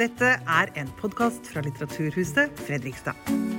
Dette en podcast fra Litteraturhuset Fredrikstad.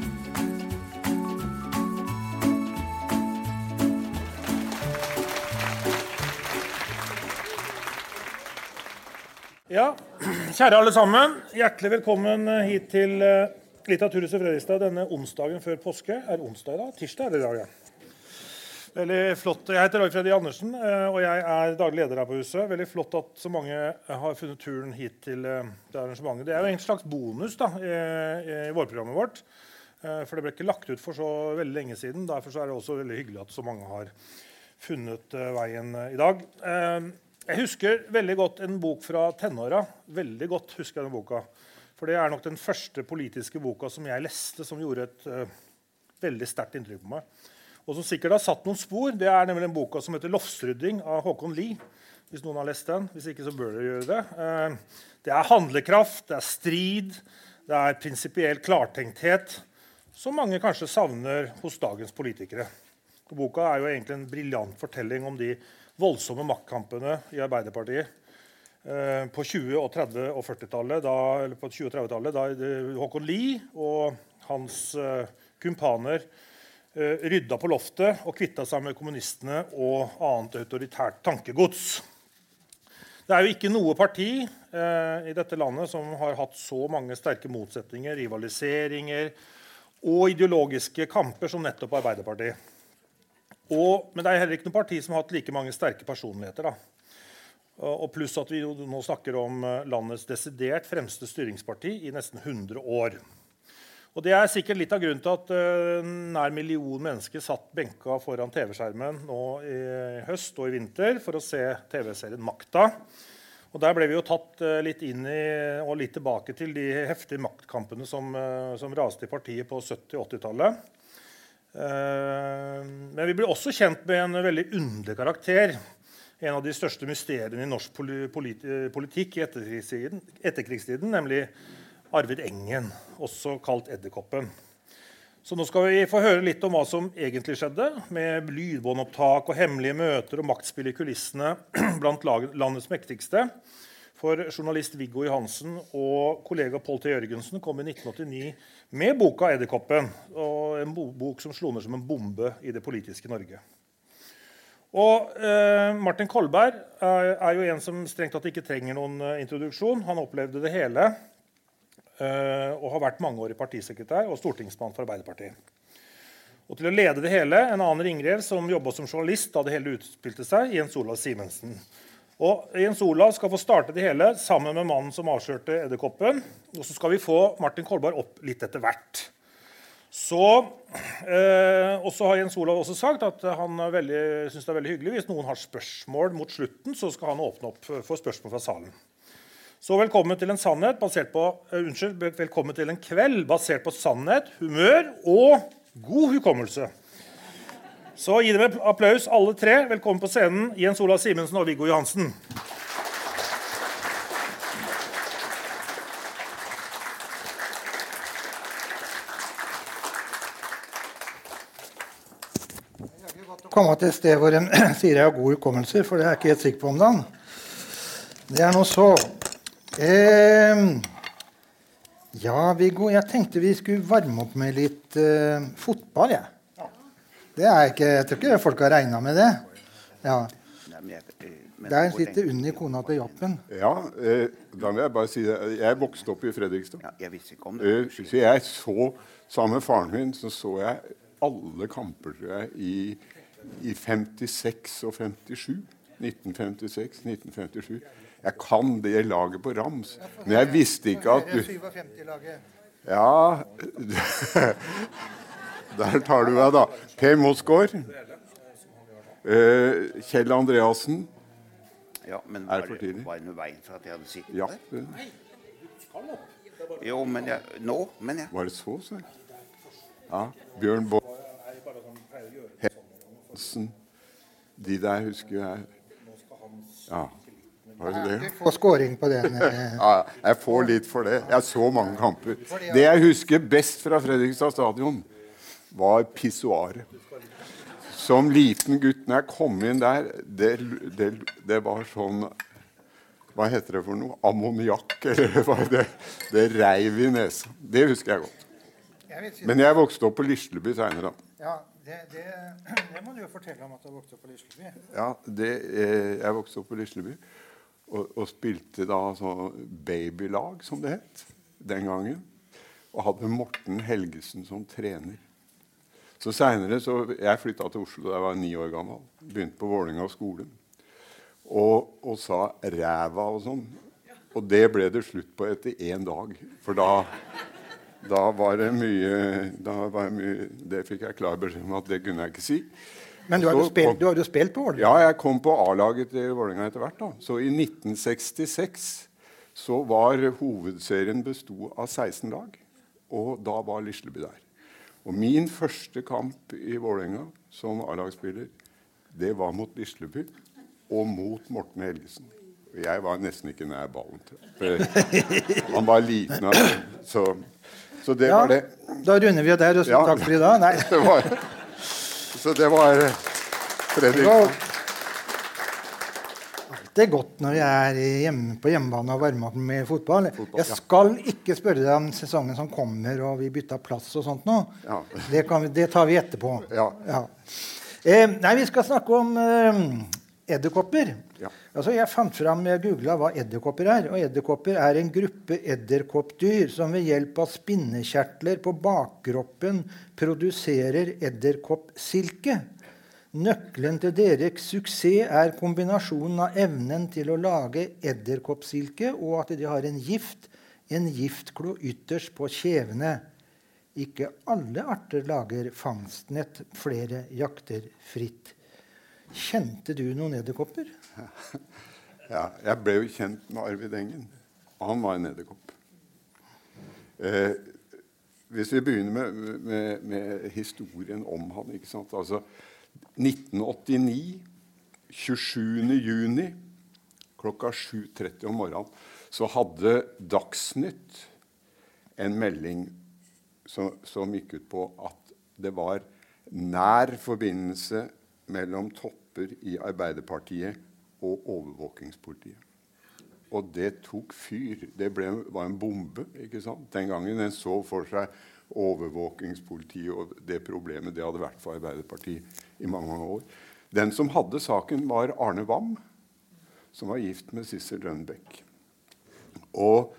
Ja, kjære alle sammen, hjertelig velkommen hit til Litteraturhuset Fredrikstad denne onsdagen før påske. Onsdag i dag? Tirsdag det i dag, ja. Veldig flott. Jeg heter Roy Freddy Andersen, og jeg daglig leder her på huset. Veldig flott at så mange har funnet turen hit til det arrangementet. Det jo en slags bonus da, i vårprogrammet vårt, for det ble ikke lagt ut for så veldig lenge siden. Derfor så det også veldig hyggelig at så mange har funnet veien i dag. Jeg husker veldig godt en bok fra tenåra. Veldig godt husker jeg den boka. For det nok den første politiske boka som jeg leste, som gjorde et veldig sterkt inntrykk på meg. Og som sikkert har satt noen spor, det nemlig en boka som heter Lofsrydding av Håkon Lie. Hvis noen har lest den. Hvis ikke så bør dere gjøre det. Det handlekraft, det strid, det prinsipiell klartenkthet, som mange kanskje savner hos dagens politikere. Og boka jo egentlig en briljant fortelling om de voldsomme maktkampene i Arbeiderpartiet på 20-, og 30- og 40-tallet, eller på 20- og 30-tallet, da Håkon Lie og hans kumpaner rydda på loftet og kvittet seg med kommunistene og annet autoritært tankegods. Det jo ikke noe parti i dette landet som har hatt så mange sterke motsetninger, rivaliseringer og ideologiske kamper som nettopp Arbeiderpartiet. Men det heller ikke noe parti som har hatt like mange sterke personligheter. Da. Og pluss at vi nå snakker om landets desidert fremste styringsparti i nesten 100 år. Og det sikkert litt av grunnen til at nær million mennesker satt benka foran TV-skjermen nå i høst og i vinter for å se TV-serien Makta. Og der ble vi jo tatt litt inn i og litt tilbake til de heftige maktkampene som raste i partiet på 70- og 80-tallet. Men vi ble også kjent med en veldig underlig karakter. En av de største mysteriene i norsk politikk i etterkrigstiden, nemlig Arvid Engen, også kalt Edderkoppen. Så nå skal vi få høre litt om hva som egentlig skjedde, med lydbåndopptak og hemmelige møter og maktspill i kulissene blant landets mektigste. For journalist Viggo Johansen og kollega Paul T. Jørgensen kom i 1989 med boka Edderkoppen, og en bok som slo ned som en bombe i det politiske Norge. Og Martin Kolberg jo en som strengt tatt ikke trenger noen introduksjon. Han opplevde det hele, og har vært mangeårig partisekretær og stortingsmann for Arbeiderpartiet. Og til å lede det hele, en annen ringrev som jobbet som journalist da det hele utspilte seg, Jens Olav Simensen. Og Jens Olav skal få starte det hele sammen med mannen som avslørte Edderkoppen, og så skal vi få Martin Kolberg opp litt etter hvert. Og så har Jens Olav også sagt at han synes det veldig hyggelig hvis noen har spørsmål mot slutten, så skal han åpne opp for spørsmål fra salen. Så velkommen til velkommen til en kveld basert på sannhet, humør og god hukommelse. Så gi dem applaus alle tre. Velkommen på scenen, Jens Olav Simensen og Viggo Johansen. Det ikke godt å komme til et sted hvor en sier jeg har god hukommelse, for det ikke helt sikker på om dagen. Det noe så. Ja, Viggo, jeg tenkte vi skulle varme opp med litt fotball, ja. Det ikke, jeg tror ikke folk har regnet med det. Ja. Der sitter Unni, kona til Jappen. Ja, da vil jeg bare si det. Jeg vokste opp i Fredrikstad. Ja, jeg visste ikke om det. Så jeg så, sammen med faren min, så jeg alle kamper, tror jeg, i 56 og 57. 1956, 1957. Jeg kan det laget på rams, men jeg visste ikke at du... 57-laget. Ja, der tar du deg da. Per Mosgaard, Kjell Andreasen. Ja, men for tidlig. Var det noe veien for at jeg hadde sittet ja. der? Jo, men nå, men jeg... Var det så, så? Ja, Bjørn Borg, Hansen, de der husker jeg... Ja. Du får scoring på den. Ja, jeg får litt for det. Jeg så mange kamper. Det jeg husker best fra Fredrikstad stadion var pissoaret. Som liten gutt når jeg kom inn der, det var sånn hva heter det for noe? Ammoniakk, eller hva det? Det reiv I nesa. Det husker jeg godt. Men jeg vokste opp på Lisleby senere da. Ja, det må du jo fortelle om at du vokste opp på Lisleby. Ja, jeg vokste opp på Lisleby og spilte da sånn babylag, som det het, den gangen. Og hadde Morten Helgesen som trener. Så senere, jeg flyttet til Oslo da jeg var 9 år gammel. Begynte på Vålinga skole. Og sa ræva og sånn. Og det ble det slutt på etter 1 dag. For da var det mye, det fikk jeg klar beskjed om at det kunne jeg ikke si. Men du har jo spilt på Vålinga? Ja, jeg kom på A-laget til Vålinga etter hvert da. Så I 1966 så var hovedserien bestod av 16 lag. Og da var Lisleby der. Og min første kamp I Vålinga som A-lagsspiller, det var mot Lisleby og mot Morten Helgesen. Jeg var nesten ikke nær ballen til. Han var liten av det. Så det var det. Da runder vi der og sier takk for I dag. Nei. Så det var Fredrik. Det godt når jeg på hjemmebane og varmer opp med fotball. Jeg skal ikke spørre deg om sesongen som kommer, og vi bytter plass og sånt nå. Ja. Det tar vi etterpå. Ja. Nei, vi skal snakke om edderkopper. Ja. Altså, jeg fant fram, jeg googlet hva edderkopper og edderkopper en gruppe edderkoppdyr som ved hjelp av spinnekjertler på bakkroppen produserer edderkoppsilke. Nøkkelen til deres suksess kombinasjonen av evnen til å lage edderkoppsilke og at de har en giftklo ytterst på kjevene. Ikke alle arter lager fangstnett, flere jakter fritt. Kjente du noen edderkopper? Ja, jeg ble jo kjent med Arvid Engen. Han var en edderkopp. Hvis vi begynner med historien om han, ikke sant? Altså, 1989, 27. juni, klokka 7:30 om morgenen, så hadde Dagsnytt en melding som gikk ut på at det var nær forbindelse mellom topper I Arbeiderpartiet og overvåkingspolitiet. Og det tok fyr. Det var en bombe, ikke sant? Den gangen den så for seg overvåkingspolitiet og det problemet det hadde vært for Arbeiderpartiet I mange år. Den som hadde saken var Arne Wam, som var gift med Sissel Rønbeck. Og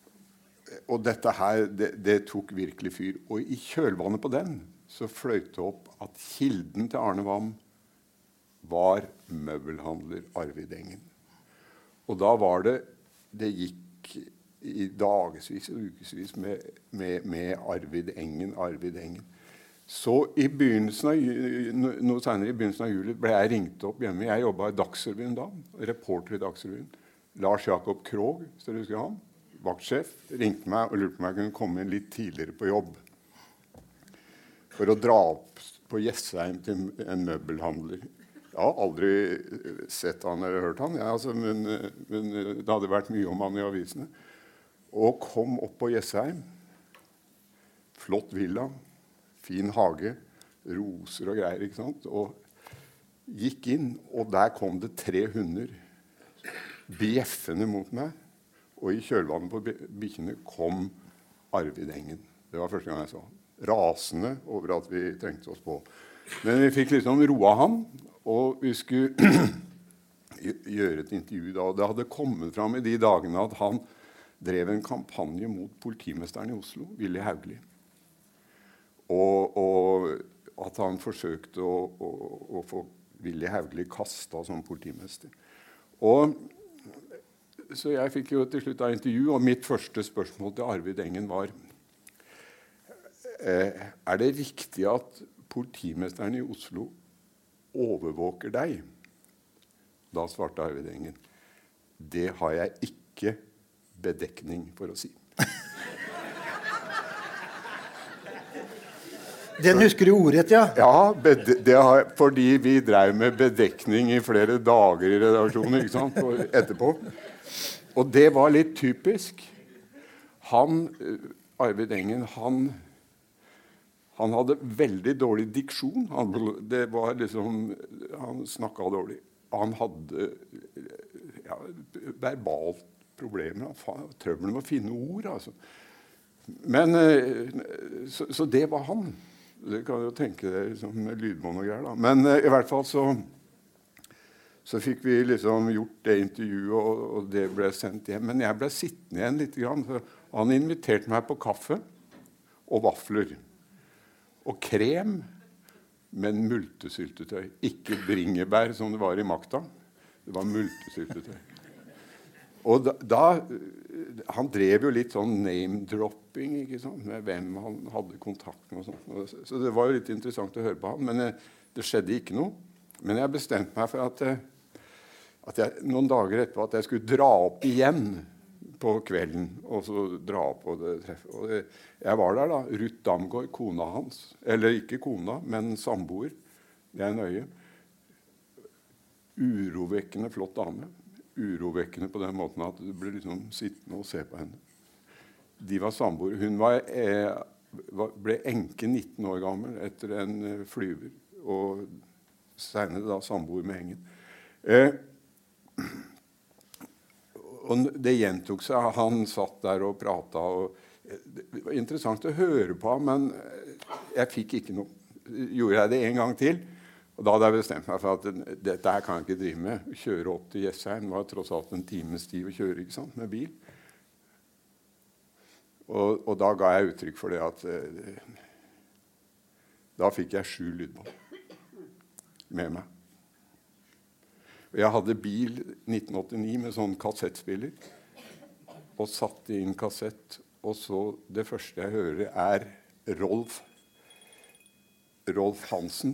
dette her, det tok virkelig fyr. Og I kjølvannet på den så fløyt det opp at kilden til Arne Wam var møbelhandler Arvid Engen. Og da var det gikk I dagesvis og ukesvis med Arvid Engen. Så I begynnelsen noe senere I begynnelsen av juli ble jeg ringt opp hjemme. Jeg jobbet I Dagsrevyen da, reporter I Dagsrevyen. Lars Jakob Krog, så du husker han, vaktsjef, ringte meg og lurte på om jeg kunne komme inn litt tidligere på jobb. For å dra opp på Jessheim til en møbelhandler. Jeg har aldri sett han eller hørt han, altså, men det hadde vært mye om han I avisene. Og kom opp på Jessheim. Flott villa, fin hage, roser og greier, ikke sant? Og gikk inn, og der kom det 3 hunder bjeffende mot meg. Og I kjølvannet på bikkjene kom Arvid Engen. Det var første gang jeg så han. Rasende over at vi trengte oss på. Men vi fikk liksom roa han, og vi skulle gjøre et intervju da. Og det hadde kommet fram I de dagene at han drev en kampanje mot politimesteren I Oslo, Willy Haugli. Og at han forsøkte å få Willy Haugli kastet som politimester. Så jeg fikk jo til slutt av intervju, og mitt første spørsmål til Arvid Engen var det riktig at politimesteren I Oslo overvåker deg? Da svarte Arvid Engen, det har jeg ikke bedekning for å si. Den husker du ordrett, ja? Ja, fordi vi drev med bedekning I flere dager I redaksjonen, ikke sant? Og etterpå. Og det var litt typisk. Arvid Engen, han hadde veldig dårlig diksjon. Han snakket dårlig. Han hadde verbalt problemer. Trøbbel med å finne ord, altså. Men, så det var han. Det kan jo tenke dere som lydbånd og greier, da. Men i hvert fall så fikk vi liksom gjort det intervjuet, og det ble sendt hjem. Men jeg ble sittende igjen litt grann. Han inviterte meg på kaffe og vafler. Og krem, men multesyltetøy. Ikke bringebær som det var i Makta. Det var multesyltetøy. Og han drev jo litt sånn name-dropping, ikke sant? Med hvem han hadde kontakt med og sånt. Så det var jo litt interessant å høre på han, men det skjedde ikke noe. Men jeg bestemte meg for at jeg, noen dager etterpå at jeg skulle dra opp igjen på kvelden, og så dra på det treffet. Og jeg var der da, Ruth Damgaard, kona hans, eller ikke kona, men samboer, det er nøye. Urovekkende flott dame. Urovekkende på den måten at du ble liksom sittende og se på henne. De var samboer. Hun ble enke 19 år gammel etter en flyver, og senere da samboer med Engen. Og det gjentok seg. Han satt der og pratet, og det var interessant å høre på ham, men jeg fikk ikke noe. Gjorde jeg det en gang til, og da hadde jeg bestemt meg for at dette her kan jeg ikke drive med. Kjøre opp til Jessheim var tross alt en times tid å kjøre, ikke sant, med bil. Og da ga jeg uttrykk for det at da fikk jeg 7 lydbånd med meg. Jeg hadde bil 1989 med sånn kassettspiller, og satte inn kassett, og så det første jeg hører Rolf Hansen,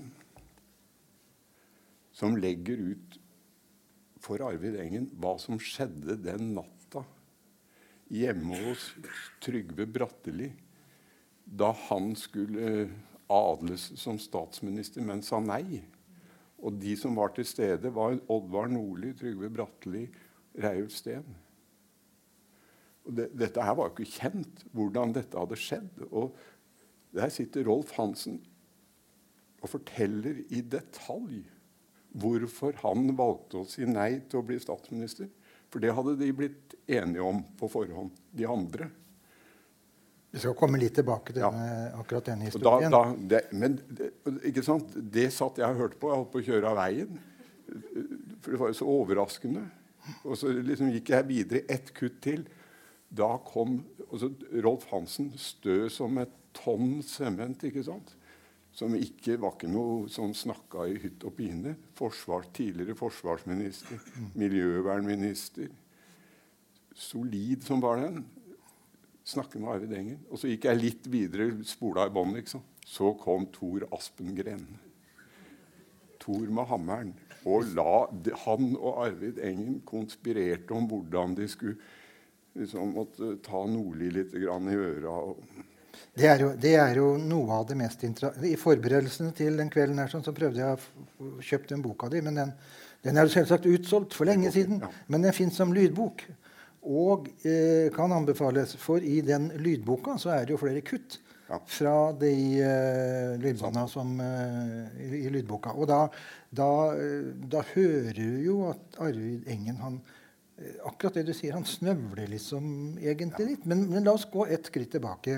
som legger ut for Arvid Engen hva som skjedde den natta hjemme hos Trygve Bratteli, da han skulle adles som statsminister, men sa nei. Og de som var til stede var Oddvar Nordli, Trygve Bratteli, Reiulf Steen. Og dette her var jo ikke kjent, hvordan dette hadde skjedd. Og der sitter Rolf Hansen og forteller i detalj hvorfor han valgte å si nei til å bli statsminister. For det hadde de blitt enige om på forhånd, de andre. Vi skal komme litt tilbake til akkurat denne historien. Men ikke sant? Det satt jeg og hørte på. Jeg holdt på å kjøre av veien. For det var jo så overraskende. Og så liksom gikk jeg videre 1 kutt til. Da kom Rolf Hansen, stø som et tonn sement, ikke sant? Som ikke var ikke noe som snakket i hytt og pine. Tidligere forsvarsminister, miljøvernminister. Solid som var den. Snakke med Arvid Engen. Og så gikk jeg litt videre, spola i bånd, liksom. Så kom Tor Aspengren. Tor med hammeren. Og han og Arvid Engen konspirerte om hvordan de skulle liksom måtte ta Nordli litt grann i øra. Det er jo noe av det mest interessante. I forberedelsene til den kvelden her, så prøvde jeg å kjøpe den boka di, men den er jo selvsagt utsolgt for lenge siden. Men den finnes som lydbok. Og kan anbefales, for i den lydboka så er det jo flere kutt fra de lydbåndene som i lydboka. Og da hører du jo at Arvid Engen, akkurat det du sier, han snøvler liksom egentlig litt. Men la oss gå et skritt tilbake.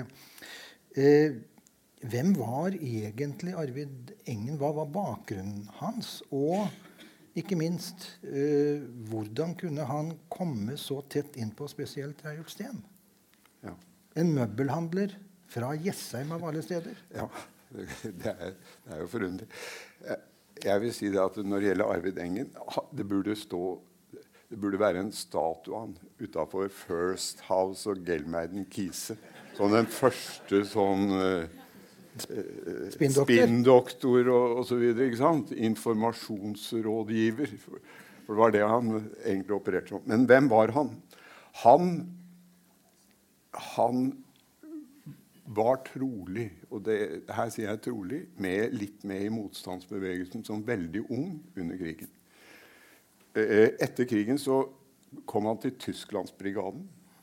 Hvem var egentlig Arvid Engen? Hva var bakgrunnen hans? Og ikke minst, hvordan kunne han komme så tett inn på spesielt Reiulf Steen? Ja. En møbelhandler fra Jessheim av alle steder. Ja, det er jo forunderlig. Jeg vil si det at når det gjelder Arvid Engen, det burde være en statue utenfor First House og Gelmeiden Kise. Sånn den første sånn spinndoktor og så videre, ikke sant? Informasjonsrådgiver. For det var det han egentlig opererte som. Men hvem var han? Han var trolig, og her sier jeg trolig, litt med i motstandsbevegelsen som veldig ung under krigen. Etter krigen så kom han til Tysklandsbrigaden.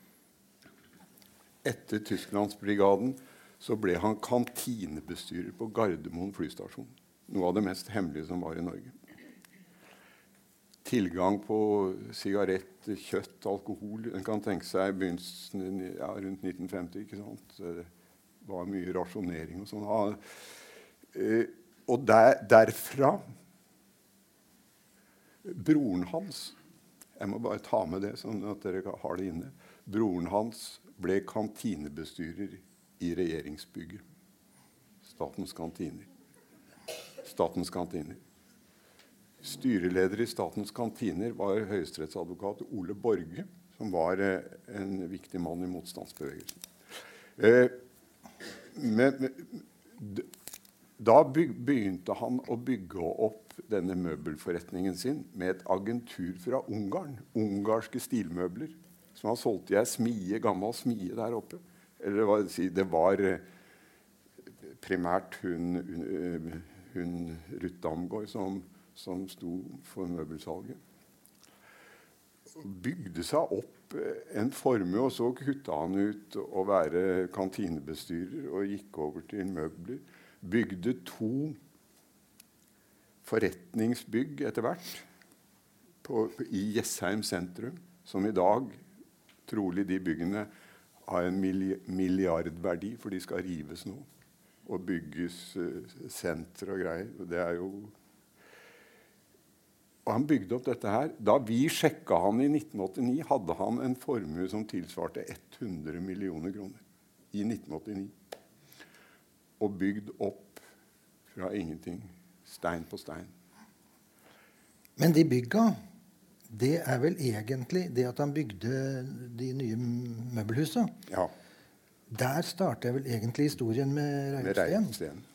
Etter Tysklandsbrigaden så ble han kantinebestyrer på Gardermoen flystasjon. Noe av det mest hemmelige som var i Norge. tilgang på sigarett, kjøtt, alkohol. En kan tenke seg i begynnelsen, rundt 1950, ikke sant? Det var mye rasjonering og sånn. Og derfra, broren hans, jeg må bare ta med det sånn at dere har det inne, broren hans ble kantinebestyrer i regjeringsbygget. Statens kantiner. Styreleder i Statens kantiner var høyesterettsadvokat Ole Borge, som var en viktig mann i motstandsbevegelsen. Da begynte han å bygge opp denne møbelforretningen sin med et agentur fra Ungarn, ungarske stilmøbler, som han solgte i en smie, gammel smie der oppe. Eller det var primært hun Ruth Damgaard som sto for møbelsalget. Bygde seg opp en formue, og så kutta han ut å være kantinebestyrer og gikk over til møbler. Bygde 2 forretningsbygg etter hvert i Jessheim sentrum, som i dag, trolig de byggene, har en milliardverdi, for de skal rives nå, og bygges senter og greier. Det jo... Og han bygde opp dette her. Da vi sjekket han i 1989, hadde han en formue som tilsvarte 100 millioner kroner. I 1989. Og bygd opp fra ingenting. Stein på stein. Men de bygga, det vel egentlig det at han bygde de nye møbelhusene. Ja. Der startet vel egentlig historien med Reiulfsten.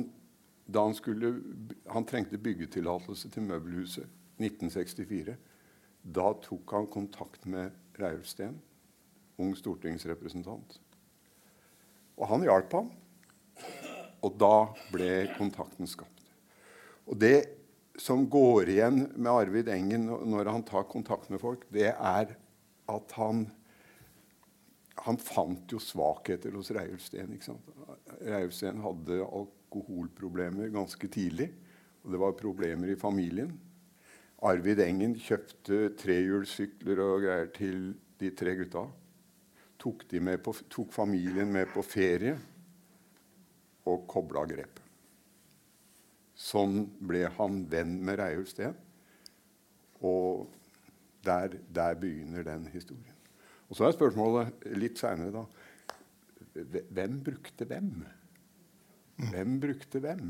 Han trengte byggetillatelse til møbelhuset 1964. Da tok han kontakt med Reiulfsten, ung stortingsrepresentant. Og han hjalp ham. Og da ble kontakten skapt. Og det som går igjen med Arvid Engen når han tar kontakt med folk, det at han fant jo svakheter hos Reiulfsten, ikke sant? Reiulfsten hadde alkoholproblemer ganske tidlig, og det var problemer i familien. Arvid Engen kjøpte 3-hjulssykler og greier til de 3 gutta. Tok familien med på ferie og koblet grepet. Sånn ble han venn med Reiulfsten, og der begynner den historien. Og så spørsmålet litt senere da, hvem brukte hvem? Hvem brukte hvem?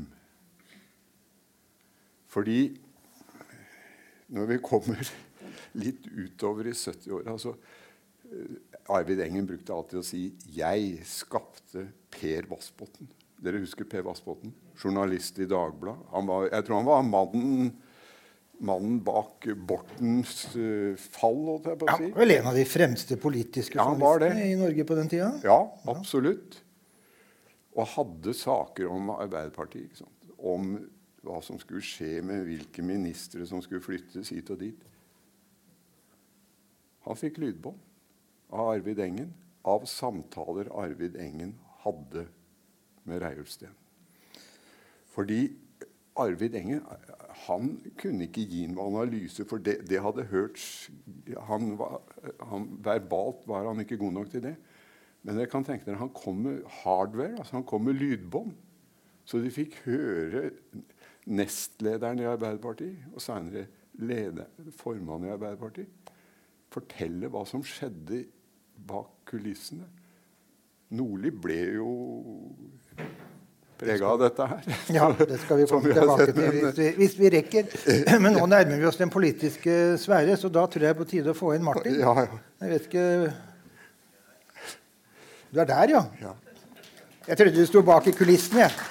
Fordi når vi kommer litt utover i 70-åra, altså Arvid Engen brukte alltid å si «Jeg skapte Per Vassbotn». Dere husker Per Vassbotn, journalist i Dagbladet. Jeg tror han var mannen bak Bortens fall, holdt jeg på å si. Ja, vel en av de fremste politiske journalistene i Norge på den tida. Ja, absolutt. Og hadde saker om Arbeiderpartiet, ikke sant? Om hva som skulle skje med hvilke ministre som skulle flyttes hit og dit. Han fikk lydbånd av Arvid Engen, av samtaler Arvid Engen hadde med Reiulfsten. Fordi Arvid Engen, han kunne ikke gi noen analyse, for det hadde hørt, verbalt var han ikke god nok til det. Men jeg kan tenke dere, han kom med hardware, altså han kom med lydbånd. Så de fikk høre nestlederen i Arbeiderpartiet, og senere formannen i Arbeiderpartiet, fortelle hva som skjedde bak kulissene. Nordli ble jo preget av dette her. Ja, det skal vi komme tilbake til hvis vi rekker. Men nå nærmer vi oss den politiske sfære, så da tror jeg på tide å få inn Martin. Ja. Jeg vet ikke... Du der, ja? Ja. Jeg trodde du sto bak i kulissene, jeg.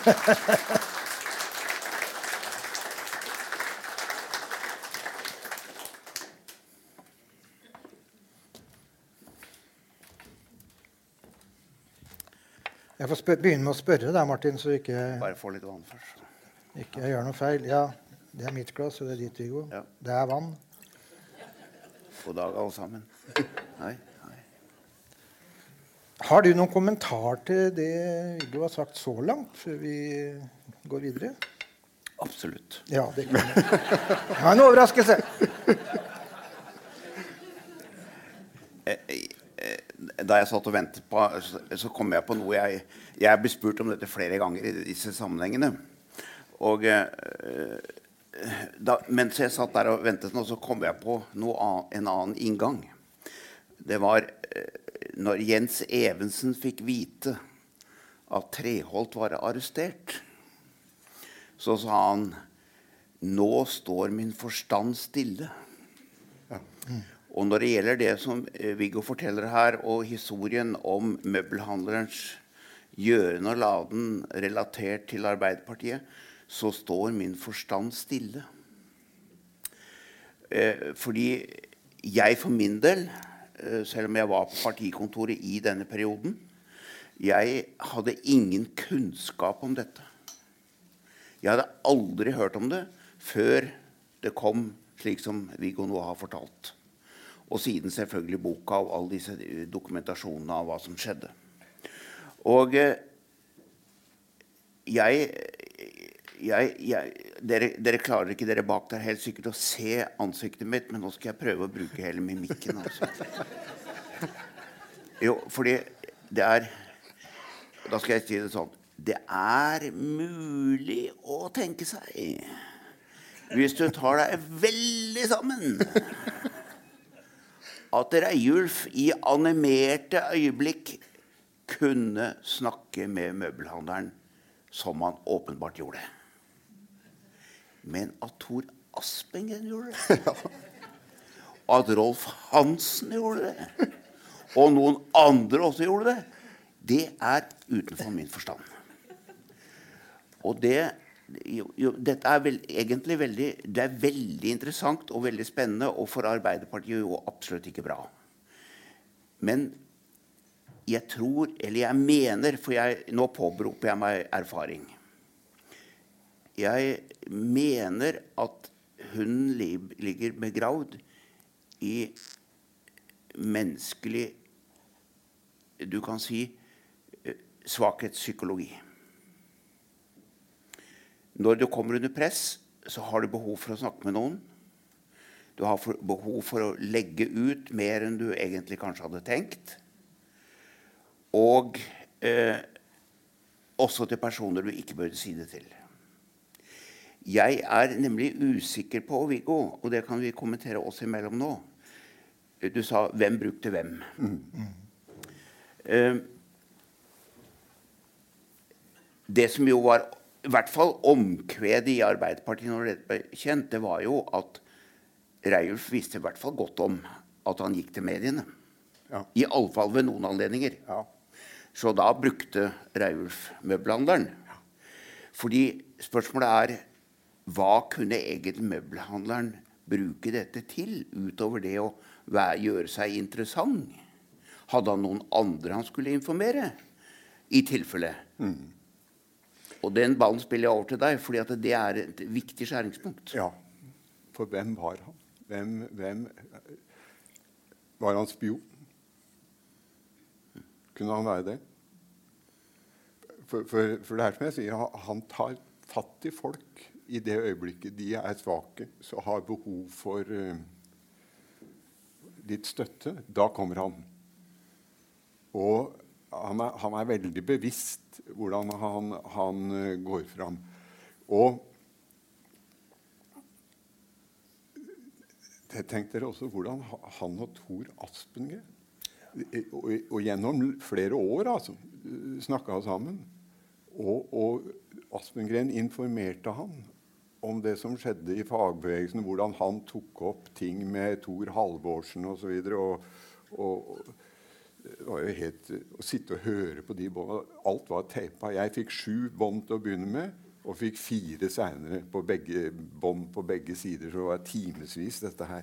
Jeg får begynne med å spørre deg, Martin, så ikke... Bare få litt vann først. Ikke jeg gjør noe feil. Ja, det mitt glass, og det ditt, Viggo. Ja. Det vann. God dag, alle sammen. Hei. Har du noen kommentar til det Viggo har sagt så langt, før vi går videre? Absolutt. Ja, det kan jeg. Det var en overraskelse. Da jeg satt og ventet på, så kom jeg på noe jeg ble spurt om dette flere ganger i disse sammenhengene. Og mens jeg satt der og ventet nå, så kom jeg på en annen inngang. Det var når Jens Evensen fikk vite at Treholt var arrestert, så sa han, nå står min forstand stille. Ja. Og når det gjelder det som Viggo forteller her, og historien om møbelhandlerens gjøren og laden relatert til Arbeiderpartiet, så står min forstand stille. Fordi jeg for min del, selv om jeg var på partikontoret i denne perioden, jeg hadde ingen kunnskap om dette. Jeg hadde aldri hørt om det før det kom slik som Viggo nå har fortalt. Og siden selvfølgelig boka av alle disse dokumentasjonene av hva som skjedde. Og dere klarer ikke dere bak der helt sikkert å se ansiktet mitt, men nå skal jeg prøve å bruke hele mimikken. Altså. Jo, fordi det da skal jeg si det sånn, det mulig å tenke seg, hvis du tar deg veldig sammen, at Reiulf i animerte øyeblikk kunne snakke med møbelhandleren som han åpenbart gjorde. Men at Tor Aspengren gjorde det, at Rolf Hansen gjorde det, og noen andre også gjorde det, det utenfor min forstand. Og dette egentlig veldig interessant og veldig spennende, og for Arbeiderpartiet jo absolutt ikke bra. Men jeg tror, eller jeg mener, for nå påberoper jeg meg erfaring. Jeg mener at hun ligger begravd i menneskelig, du kan si, svakhetspsykologi. Når du kommer under press, så har du behov for å snakke med noen. Du har behov for å legge ut mer enn du egentlig kanskje hadde tenkt. Og også til personer du ikke burde si det til. Jeg nemlig usikker på, Viggo, og det kan vi kommentere oss imellom nå. Du sa, hvem brukte hvem? Det som jo var i hvert fall omkvedet i Arbeiderpartiet når det ble kjent, det var jo at Reiulf visste i hvert fall godt om at han gikk til mediene. Ja. I alle fall ved noen anledninger. Ja. Så da brukte Reiulf møbelhandleren. Ja. Fordi spørsmålet hva kunne egentlig møbelhandleren bruke dette til, utover det å gjøre seg interessant? Hadde han noen andre han skulle informere? I tilfelle. Og den ballen spiller jeg over til deg, fordi at det et viktig skjæringspunkt. Ja, for hvem var han? Hvem var han spion? Kunne han være det? For det som jeg sier, han tar fatt i folk i det øyeblikket de svake, så har behov for litt støtte. Da kommer han. Og han veldig bevisst hvordan han går fram. Og tenk dere også hvordan han og Tor Aspengren og gjennom flere år snakket sammen. Og Aspengren informerte han om det som skjedde i fagbevegelsen, hvordan han tok opp ting med Tor Halvorsen og så videre, og det var jo helt å sitte og høre på de båndene. Alt var teipet. Jeg fikk 7 bånd til å begynne med, og fikk 4 senere på bånd på begge sider, så det var timesvis dette her.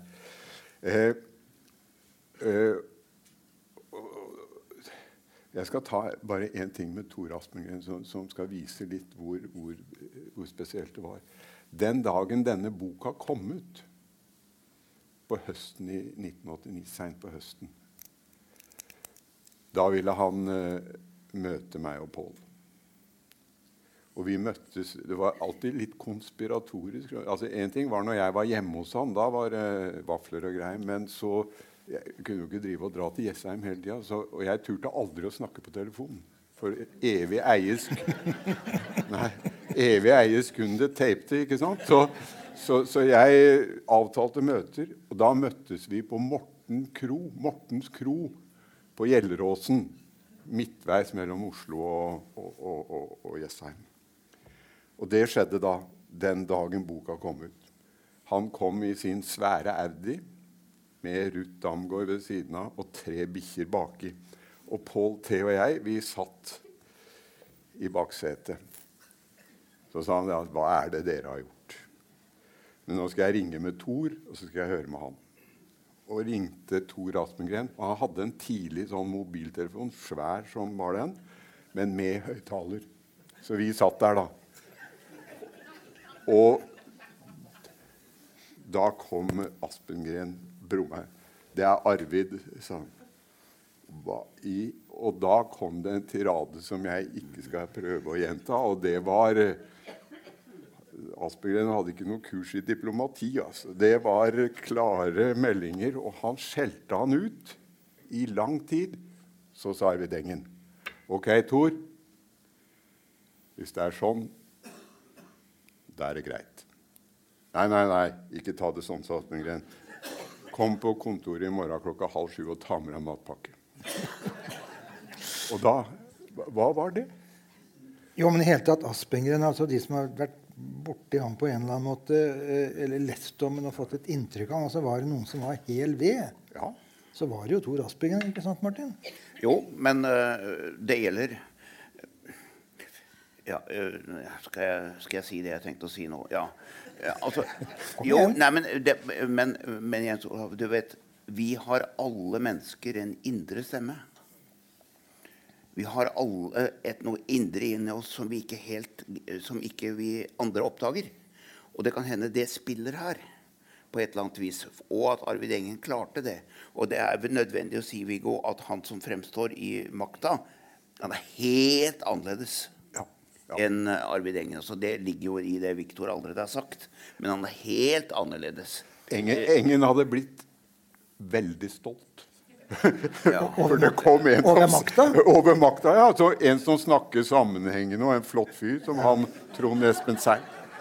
Jeg skal ta bare en ting med Tor Aspengren som skal vise litt hvor spesielt det var. Den dagen denne boka kom ut, på høsten i 1989, sent på høsten, da ville han møte meg og Pål. Og vi møttes, det var alltid litt konspiratorisk. Altså, en ting var når jeg var hjemme hos han, da var det vafler og greier, men så jeg kunne jo ikke drive og dra til Jessheim hele tiden, og jeg turte aldri å snakke på telefonen. For evig eies kunde tapte, ikke sant? Så jeg avtalte møter, og da møttes vi på Mortens Kro på Gjelleråsen, midtveis mellom Oslo og Jessheim. Og det skjedde da, den dagen boka kom ut. Han kom i sin svære Audi, med Ruth Damgaard ved siden av, og 3 bikkjer baki. Og Paul T. og jeg, vi satt i baksetet. Så sa han, ja, hva er det dere har gjort? Men nå skal jeg ringe med Tor, og så skal jeg høre med han. Og ringte Tor Aspengren, og han hadde en tidlig sånn mobiltelefon, svær som var den, men med høyttaler. Så vi satt der da. Og da kom Aspengren, broren meg. Det er Arvid, sa han. Og da kom det en tirade som jeg ikke skal prøve å gjenta, og det var Aspengren hadde ikke noe kurs i diplomati, altså. Det var klare meldinger, og han skjelte han ut i lang tid. Så sa Arvid Engen, ok, Tor, hvis det er sånn, da er det greit. Nei, ikke ta det sånn, sa Aspengren. Kom på kontoret i morgen 6:30 og ta med deg matpakke. Og da, hva var det? Jo, men i hele tatt Aspengren, altså de som har vært borti ham på en eller annen måte, eller lest om og fått et inntrykk av, så var det noen som var hel ved. Ja. Så var det jo Tor Aspengren, ikke sant, Martin? Jo, men det gjelder... Ja, skal jeg si det jeg tenkte å si nå? Ja, altså... Jo, nei, men Jens Olav, du vet, vi har alle mennesker en indre stemme. Vi har alle noe indre inni oss som ikke vi andre oppdager. Og det kan hende det spiller her på et eller annet vis. Og at Arvid Engen klarte det. Og det er vel nødvendig å si, Viggo, at han som fremstår i makta, han er helt annerledes enn Arvid Engen. Så det ligger jo i det Victor allerede har sagt. Men han er helt annerledes. Engen hadde blitt veldig stolt. Ja. For det kom en over makta? Over makta, ja. Så en som snakker sammenhengende, og en flott fyr som han Trond Espen Seid.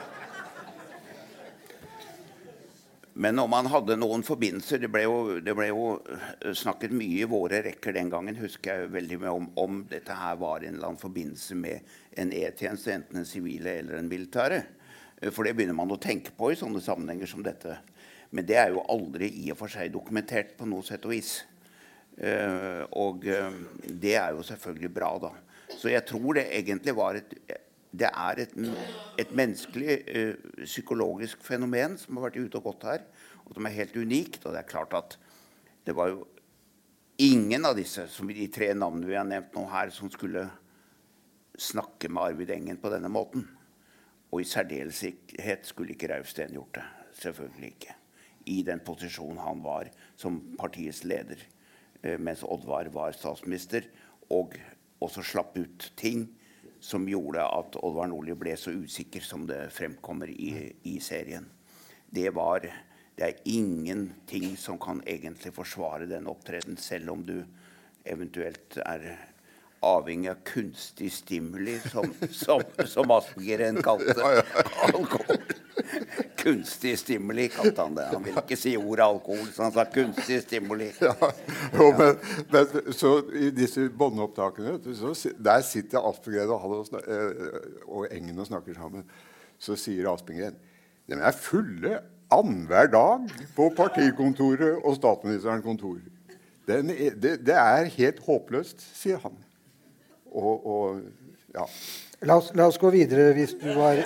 Men om han hadde noen forbindelser, det ble jo snakket mye i våre rekker den gangen, husker jeg veldig mye om dette her var en eller annen forbindelse med en E-tjeneste, enten en sivile eller en militære. For det begynner man å tenke på i sånne sammenhenger som dette. Men det er jo aldri i og for seg dokumentert på noe sett og vis. Og det er jo selvfølgelig bra da. Så jeg tror det egentlig var det er et menneskelig psykologisk fenomen som har vært ute og gått her, og som er helt unikt. Og det er klart at det var jo ingen av disse, som de 3 navnene vi har nevnt nå her, som skulle snakke med Arvid Engen på denne måten. Og i særdeleshet skulle ikke Rausten gjort det. Selvfølgelig ikke. I den posisjonen han var som partiets leder, mens Oddvar var statsminister, og også slapp ut ting som gjorde at Oddvar Nordli ble så usikker som det fremkommer i serien. Det er ingenting som kan egentlig forsvare den opptreden, selv om du eventuelt er avhengig av kunstig stimuli, som Aspengren kalte alkohol. Kunstig stimuli kalte han det. Han ville ikke si ordet alkohol, så han sa kunstig stimuli. Ja, jo, men så i disse båndopptakene, der sitter Aspengren og Engen og snakker sammen. Så sier Aspengren, de er fulle annenhver dag på partikontoret og statsministerens kontor. Det er helt håpløst, sier han. Og ja. La oss gå videre hvis du var...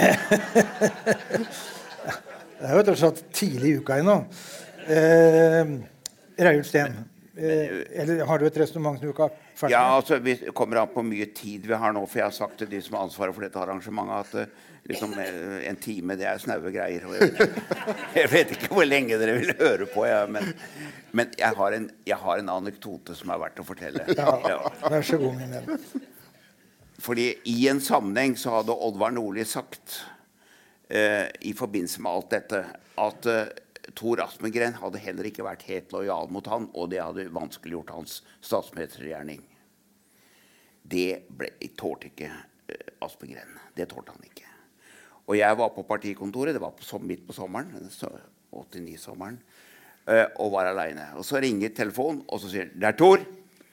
Det er jo rett og slett tidlig i uka ennå. Reiulf Steen, eller har du et resonnement som du ikke har ferdig med? Ja, altså, vi kommer an på mye tid vi har nå, for jeg har sagt til de som har ansvaret for dette arrangementet, at liksom, en time, det er snaue greier. Jeg vet ikke hvor lenge dere vil høre på, men jeg har en anekdote som er verdt å fortelle. Ja, vær så god, min venn. Fordi i en sammenheng så hadde Oddvar Nordli sagt i forbindelse med alt dette at Tor Aspengren hadde heller ikke vært helt lojal mot han, og det hadde vanskeliggjort hans statsministergjerning. Det tålte ikke Aspengren. Det tålte han ikke. Og jeg var på partikontoret, det var midt på sommeren, 89-sommeren, og var alene. Og så ringer telefonen, og så sier han, det er Tor.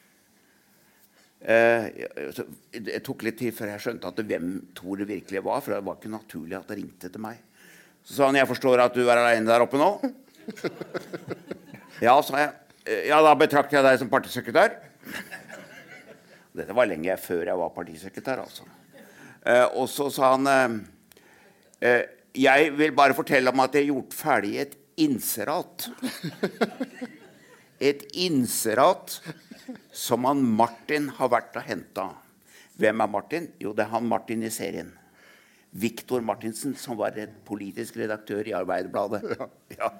Det tok litt tid før jeg skjønte at hvem Tor virkelig var, for det var ikke naturlig at det ringte til meg. Så sa han, jeg forstår at du er alene der oppe nå. Ja, sa jeg. Ja, da betrakter jeg deg som partisekretær. Dette var lenge før jeg var partisekretær, altså. Og så sa han, jeg vil bare fortelle om at jeg har gjort ferdig et inserat. Et inserat som han Martin har vært og hentet. Hvem er Martin? Jo, det er han Martin i serien. Victor Martinsen, som var en politisk redaktør i Arbeiderbladet. Ja.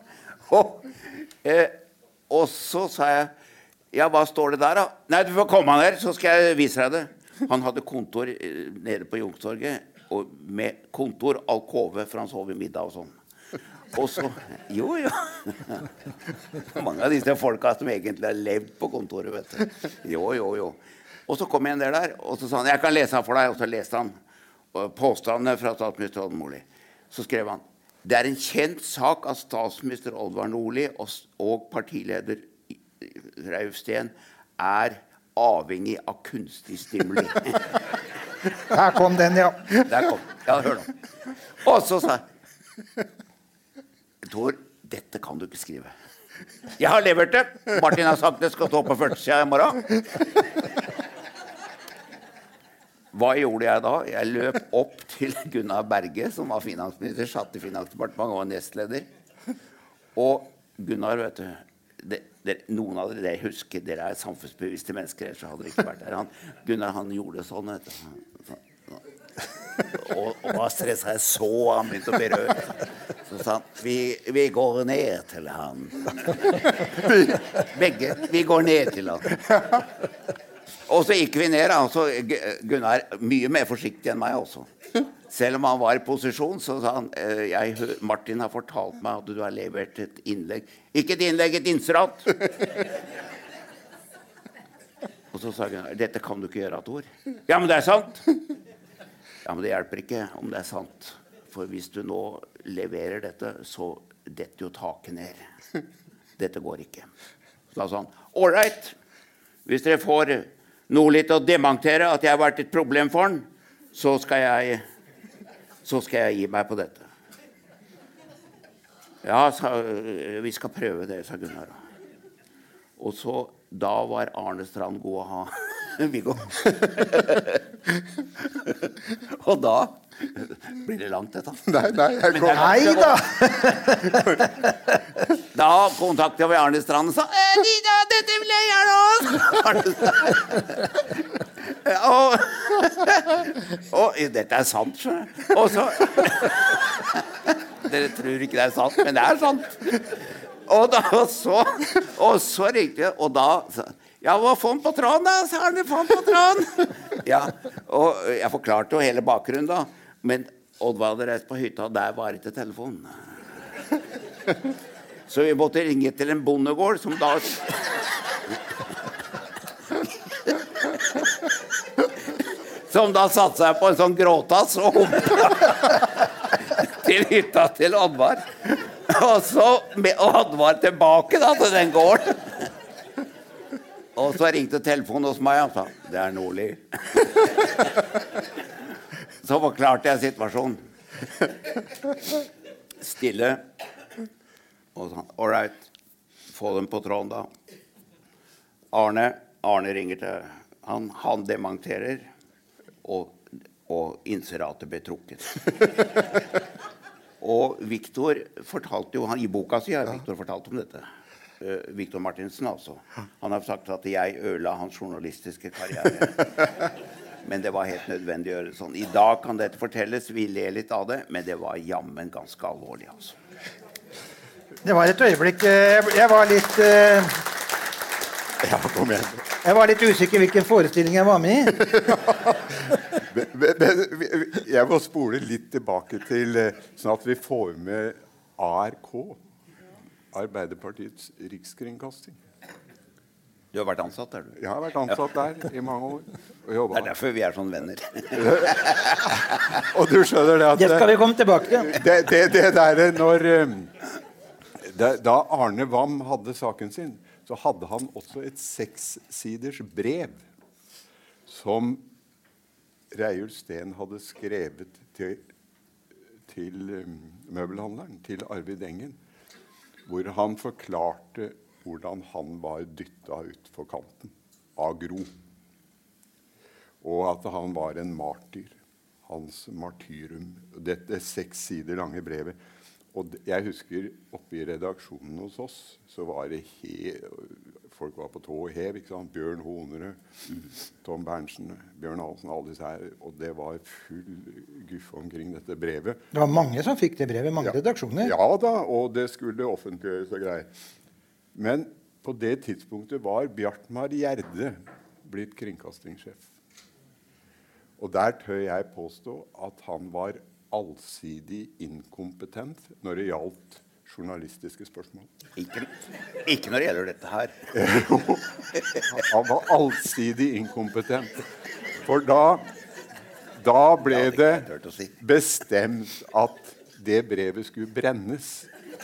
Og så sa jeg, ja, hva står det der da? Nei, du får komme ned, så skal jeg vise deg det. Han hadde kontor nede på Youngstorget, og med kontor, alkove, for han sov i middag og sånn. Og så, jo. Mange av disse folka som egentlig har levd på kontoret, vet du. Jo. Og så kom jeg ned der, og så sa han, jeg kan lese han for deg, og så leste han påstandene fra statsminister Oddvar Nordli. Så skrev han, det er en kjent sak at statsminister Oddvar Nordli og partileder Reiulf Steen er avhengig av kunstig stimuli. Her kom den, ja. Der kom. Ja, hør nå. Og så sa jeg, Tor, dette kan du ikke skrive. Jeg har levert det. Martin har sagt det skal stå på 40-sida i morgen. Hva gjorde jeg da? Jeg løp opp til Gunnar Berge, som var finansminister, satt i Finansdepartementet og var nestleder. Og Gunnar, vet du, noen av dere husker, dere er samfunnsbevisste mennesker, så hadde dere ikke vært der. Gunnar, han gjorde sånn, vet du. Og var stresset, jeg så han begynte å bli rød. Så sa han, vi går ned til han. Begge, vi går ned til han. Og så gikk vi ned, altså Gunnar mye mer forsiktig enn meg også. Selv om han var i posisjon, så sa han, Martin har fortalt meg at du har levert et innlegg. Ikke et innlegg, et inserat. Og så sa Gunnar, dette kan du ikke gjøre, Tor. Ja, men det er sant. Ja, men det hjelper ikke om det er sant. For hvis du nå leverer dette, så detter jo taket ned. Dette går ikke. Så sa han, all right, hvis dere får noe litt å dementere at jeg har vært et problem for han, så skal jeg gi meg på dette. Ja, vi skal prøve det, sa Gunnar. Og så, da var Arne Strand god å ha. Viggo. Og da blir det langt, dette. Nei da! Da kontaktet vi Arne Strand og sa, dette vil jeg gjøre og dette er sant, så. Og så dere tror ikke det er sant, men det er sant. Og så ringte jeg, og da ja, hva får han på tråden da? Så har han få han på tråden. Ja, og jeg forklarte jo hele bakgrunnen da, men Oddvar hadde reist på hytta, og der var ikke telefonen. Så vi måtte ringe til en bondegård som da satte seg på en sånn gråtass og til hytta til Oddvar. Og så med Oddvar tilbake da til den gården. Og så ringte telefonen hos meg og sa, det er Nordli. Så forklarte jeg situasjonen. Stille. Og sånn, all right, få dem på tråden da. Arne ringer til han dementerer, og inseratet ble trukket. Og Victor fortalte jo, i boka si har Victor fortalt om dette. Victor Martinsen altså. Han har sagt at jeg ødela hans journalistiske karriere. Men det var helt nødvendig å gjøre sånn. I dag kan dette fortelles, vi ler litt av det, men det var jammen ganske alvorlig altså. Det var et øyeblikk, jeg var litt Ja, kom igjen. Jeg var litt usikker hvilken forestilling jeg var med i. Jeg må spole litt tilbake til sånn at vi får med ARK, Arbeiderpartiets rikskringkasting. Du har vært ansatt der, du? Jeg har vært ansatt der i mange år. Og jobbet. Det derfor vi sånn venner. Og du skjønner det at... Det skal vi komme tilbake til. Det der når... Da Arne Wam hadde saken sin, så hadde han også et 6-siders brev som Reiulf Steen hadde skrevet til møbelhandleren, til Arvid Engen, hvor han forklarte hvordan han var dyttet ut for kanten av Gro. Og at han var en martyr, hans martyrum. Dette 6 sider lange brevet. Og jeg husker oppe i redaksjonen hos oss, så var det folk var på tå og hev, ikke sant? Bjørn Honerød, Tom Berntsen, Bjørn Halsen, alle disse her. Og det var full guff omkring dette brevet. Det var mange som fikk det brevet, mange redaksjoner. Ja da, og det skulle offentliggjøres og greier. Men på det tidspunktet var Bjartmar Gjerde blitt kringkastingssjef. Og der tør jeg påstå at han var allsidig inkompetent når det gjaldt journalistiske spørsmål. Ikke når det gjelder dette her. Han var allsidig inkompetent. For da ble det bestemt at det brevet skulle brennes.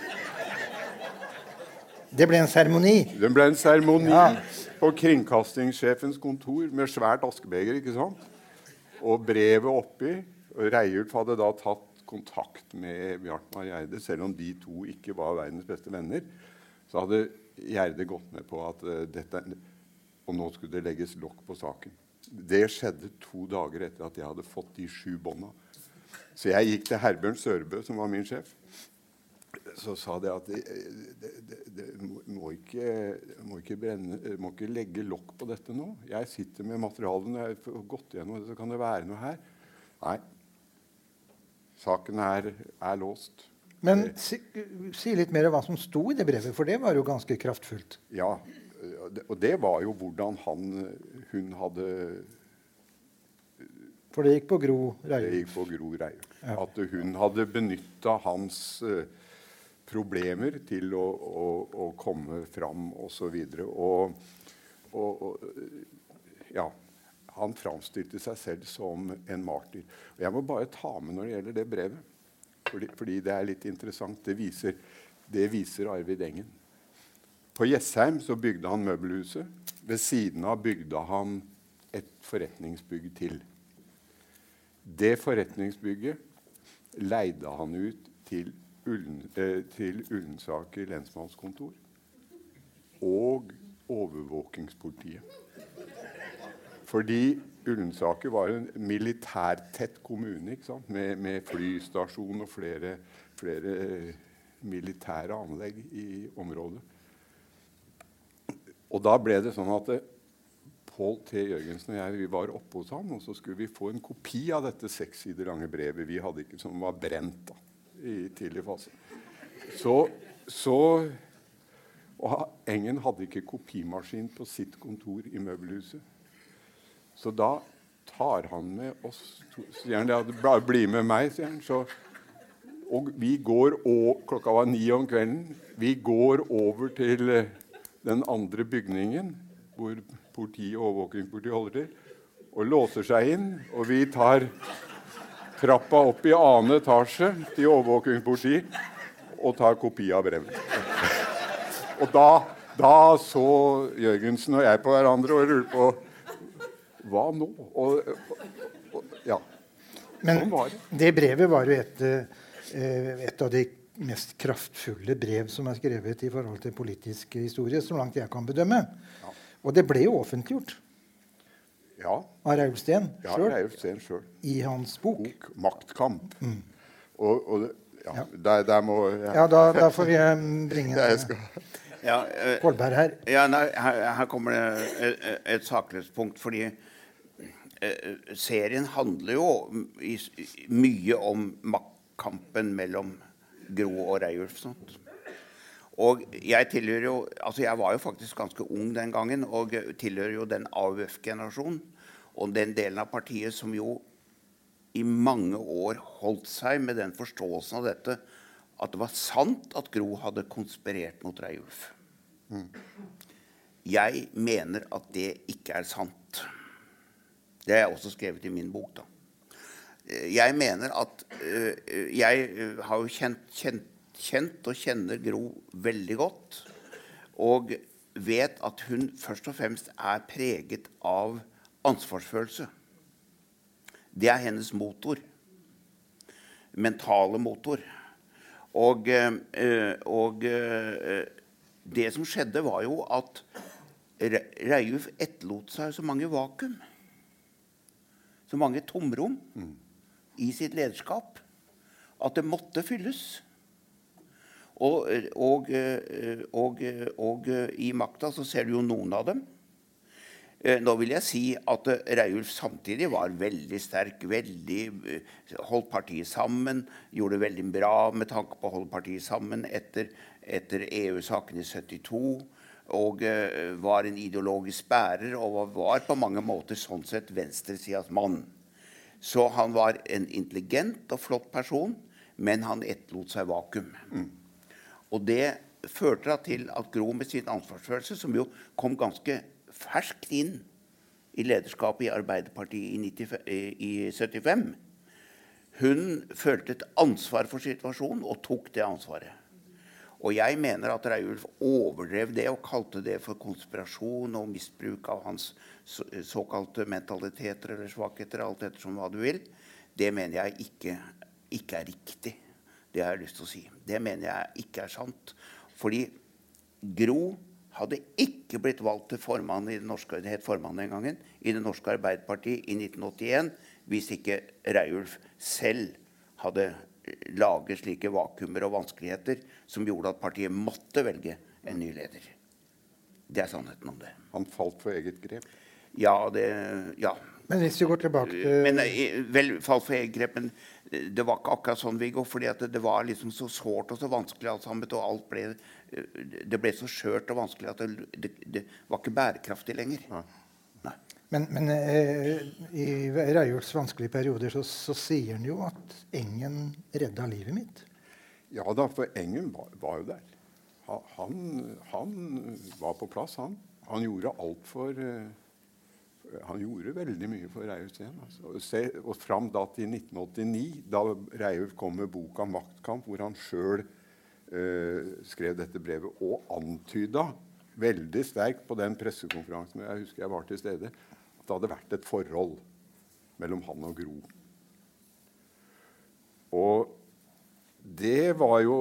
Det ble en seremoni. Det ble en seremoni på kringkastingssjefens kontor med svært askebeger, ikke sant? Og brevet oppi, og Reiulf hadde da tatt kontakt med Bjartmar Gjerde, selv om de to ikke var verdens beste venner, så hadde Gjerde gått med på at og nå skulle det legges lokk på saken. Det skjedde 2 dager etter at jeg hadde fått de 7 båndene. Så jeg gikk til Herbjørn Sørbø, som var min sjef, så sa det at det må ikke legge lokk på dette nå. Jeg sitter med materialene, jeg har gått gjennom det, så kan det være noe her. Nei, saken er låst. Men si litt mer om hva som sto i det brevet, for det var jo ganske kraftfullt. Ja, og det var jo hvordan hun hadde... For det gikk på Gro Reiulf. Det gikk på Gro Reiulf. Ja. At hun hadde benyttet hans problemer til å komme fram og så videre. Og ja, han framstilte seg selv som en martyr. Og jeg må bare ta med når det gjelder det brevet, fordi det er litt interessant. Det viser Arvid Engen. På Jessheim så bygde han møbelhuset. Ved siden av bygde han et forretningsbygg til. Det forretningsbygget leide han ut til Ullensaker lensmannskontor og overvåkingspolitiet. Fordi Ullensaker var en militærtett kommune, ikke sant? Med flystasjon og flere militære anlegg i området. Og da ble det sånn at Pål T. Jørgensen og jeg, vi var oppe hos ham, og så skulle vi få en kopi av dette 6 sider lange brevet vi hadde ikke, som var brent da, i tidlig fase. Og Engen hadde ikke kopimaskin på sitt kontor i møbelhuset. Så da tar han med oss, sier han, bare bli med meg, sier han, og vi går, klokka var 9 om kvelden, vi går over til den andre bygningen, hvor politiet og overvåkingspolitiet holder til, og låser seg inn, og vi tar trappa opp i 2. etasje til overvåkingspolitiet, og tar kopi av brevet. Og da så Jørgensen og jeg på hverandre og lurte på, hva nå? Ja, men sånn var det. Det brevet var jo et av de mest kraftfulle brev som er skrevet i forhold til politisk historie, så langt jeg kan bedømme. Ja. Og det ble jo offentliggjort. Ja. Av Reiulf Steen selv. Ja, Reiulf Steen selv. I hans bok. Maktkamp. Der må... Ja, da får vi bringe Kolberg her. Ja, nei, her kommer det et sakløspunkt, fordi serien handler jo mye om maktkampen mellom Gro og Reiulf. Sånt. Og jeg tilhører jo, altså jeg var jo faktisk ganske ung den gangen, og tilhører jo den AUF-generasjonen, og den delen av partiet som jo i mange år holdt seg med den forståelsen av dette, at det var sant at Gro hadde konspirert mot Reiulf. Jeg mener at det ikke er sant. Det har jeg også skrevet i min bok, da. Jeg mener at jeg har jo kjent og kjenner Gro veldig godt, og vet at hun først og fremst er preget av ansvarsfølelse. Det er hennes motor. Mentale motor. Og det som skjedde var jo at Reiulf etterlot seg så mange vakuum. Så mange tomrom i sitt lederskap at det måtte fylles. Og i makta så ser du jo noen av dem. Nå vil jeg si at Reiulf samtidig var veldig sterk, holdt partiet sammen, gjorde det veldig bra med tanke på å holde partiet sammen etter EU-saken i 72, og var en ideologisk bærer, og var på mange måter sånn sett venstresidas mann. Så han var en intelligent og flott person, men han etterlot seg vakuum. Og det førte da til at Gro med sin ansvarsfølelse, som jo kom ganske ferskt inn i lederskapet i Arbeiderpartiet i 75, hun følte et ansvar for situasjonen og tok det ansvaret. Og jeg mener at Reiulf overdrev det og kalte det for konspirasjon og misbruk av hans såkalte mentaliteter eller svakheter, alt ettersom hva du vil. Det mener jeg ikke er riktig. Det har jeg lyst til å si. Det mener jeg ikke er sant. Fordi Gro hadde ikke blitt valgt til formann i det norske, det het formann den gangen, i det norske Arbeiderpartiet i 1981, hvis ikke Reiulf selv hadde laget slike vakuumer og vanskeligheter som gjorde at partiet måtte velge en ny leder. Det er sannheten om det. Han falt for eget grep? Ja. Men hvis vi går tilbake til... Vel, falt for eget grep, men det var ikke akkurat sånn, Viggo, fordi at det var liksom så sårt og så vanskelig alt sammen, og det ble så skjørt og vanskelig at det var ikke bærekraftig lenger. Nei. Men i Reiulfs vanskelige perioder så sier han jo at Engen redda livet mitt. Ja da, for Engen var jo der. Han var på plass, han. Han gjorde alt for... Han gjorde veldig mye for Reiulf Steen. Altså. Og fram da til 1989, da Reiulf kom med boka «Maktkamp», hvor han selv skrev dette brevet og antyda veldig sterkt på den pressekonferansen, jeg husker jeg var til stede, at det hadde vært et forhold mellom han og Gro. Og det var jo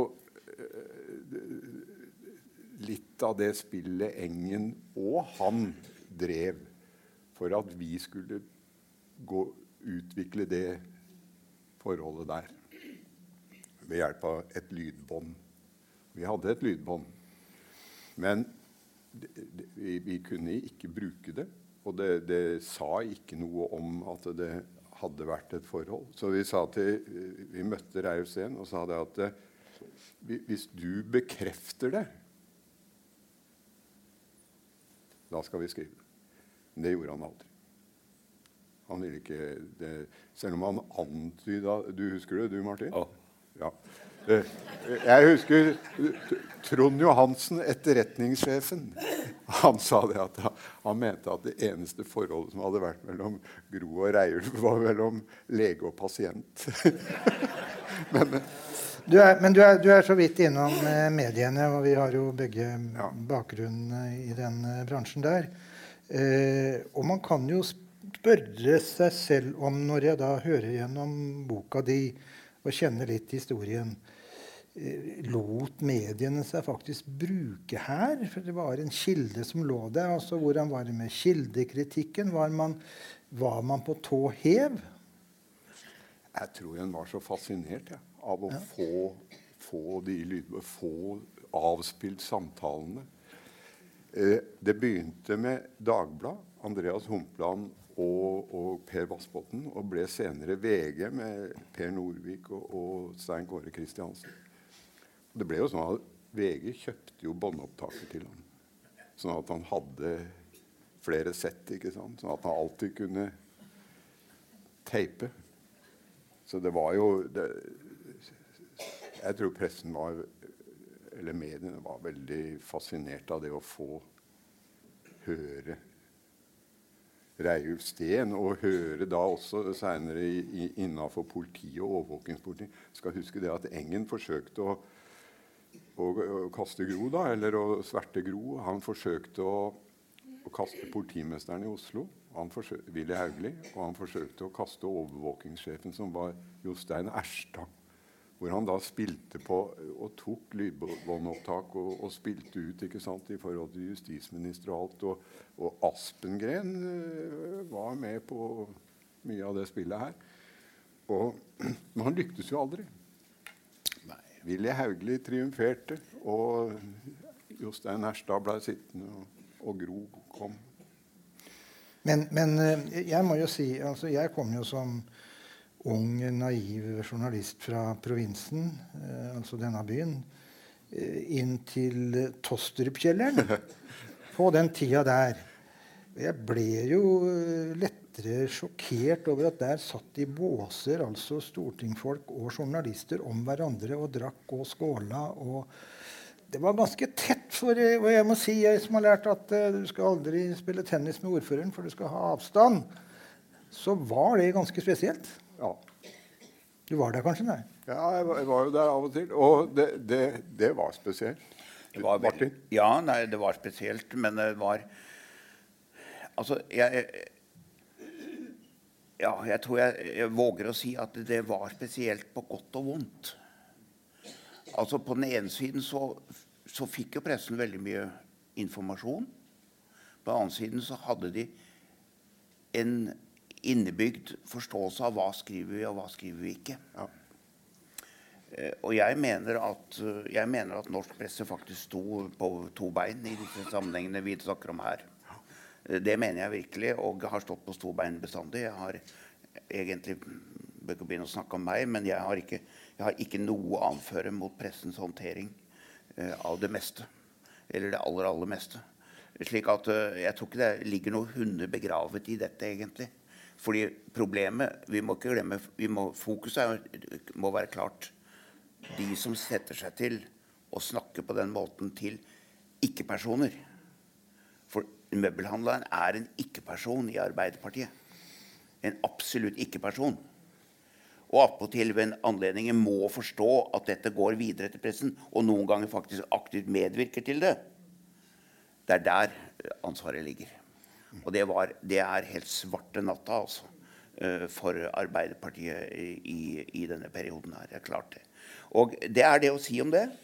litt av det spillet Engen og han drev for at vi skulle utvikle det forholdet der ved hjelp av et lydbånd. Vi hadde et lydbånd, men vi kunne ikke bruke det, og det sa ikke noe om at det hadde vært et forhold. Så vi møtte Reiulf Steen og sa det at hvis du bekrefter det, da skal vi skrive. Men det gjorde han aldri. Han ville ikke det, selv om han antydet, du husker det, du Martin? Ja. Jeg husker Trond Johansen, etterretningssjefen. Han sa det at han mente at det eneste forholdet som hadde vært mellom Gro og Reiulf var mellom lege og pasient. Men du er så vidt innom mediene, og vi har jo begge bakgrunn i den bransjen der. Og man kan jo spørre seg selv om, når jeg da hører gjennom boka di og kjenner litt historien, lot mediene seg faktisk bruke her? For det var en kilde som lå der. Altså, hvordan var det med kildekritikken? Var man på tå hev? Jeg tror en var så fascinert av å få avspilt samtalene. Det begynte med Dagblad, Andreas Humpland og Per Vassbotn, og ble senere VG med Per Nordvik og Stein Kåre Kristiansen. Det ble jo sånn at VG kjøpte jo båndopptaker til ham, sånn at han hadde flere sett, ikke sant? Sånn at han alltid kunne teipe. Så det var jo jeg tror pressen eller mediene var veldig fascinert av det å få høre Reiulf Steen, og høre da også senere innenfor politi og overvåkingspoliti. Skal huske det at Engen forsøkte å kaste Gro da, eller å sverte Gro. Han forsøkte å kaste politimesteren i Oslo, Willy Haugli, og han forsøkte å kaste overvåkingssjefen, som var Jostein Erstad, hvor han da spilte på og tok lydbåndopptak og spilte ut, ikke sant, i forhold til justisminister og alt, og Aspengren var med på mye av det spillet her. Men han lyktes jo aldri. Willy Haugli triumferte, og Jostein Erstad ble sittende, og Gro kom. Men jeg må jo si, altså jeg kom jo som ung, naiv journalist fra provinsen, altså denne byen, inn til Tostrup-kjelleren på den tida der. Jeg ble jo lettere sjokkert over at der satt i båser, altså stortingfolk og journalister om hverandre og drakk og skåla, og det var ganske tett, for og jeg må si, jeg som har lært at du skal aldri spille tennis med ordføreren, for du skal ha avstand, så var det ganske spesielt. Ja. Du var der kanskje, nei? Ja, jeg var jo der av og til, og det var spesielt. Det var Martin? Ja, nei, det var spesielt, men det var... Altså, jeg tror jeg våger å si at det var spesielt på godt og vondt. Altså, på den ene siden så fikk jo pressen veldig mye informasjon. På den andre siden så hadde de en innebygd forståelse av hva skriver vi og hva skriver vi ikke. Ja. Og jeg mener at norsk presse faktisk sto på to bein i disse sammenhengene vi snakker om her. Det mener jeg virkelig, og har stått på to bein bestandig. Jeg har egentlig, bør ikke begynne å snakke om meg, men jeg har ikke noe å anføre mot pressens håndtering av det meste, eller det aller meste. Slik at jeg tror ikke det ligger noe hunder begravet i dette egentlig. Fordi problemet, vi må ikke glemme, fokuset må være klart. De som setter seg til å snakke på den måten til ikke-personer. For møbelhandleren er en ikke-person i Arbeiderpartiet. En absolutt ikke-person. Og attpåtil ved en anledning må forstå at dette går videre til pressen, og noen ganger faktisk aktivt medvirker til det. Det er der ansvaret ligger. Og det er helt svarte natta, altså, for Arbeiderpartiet i denne perioden her. Det er klart det. Og det er det å si om det,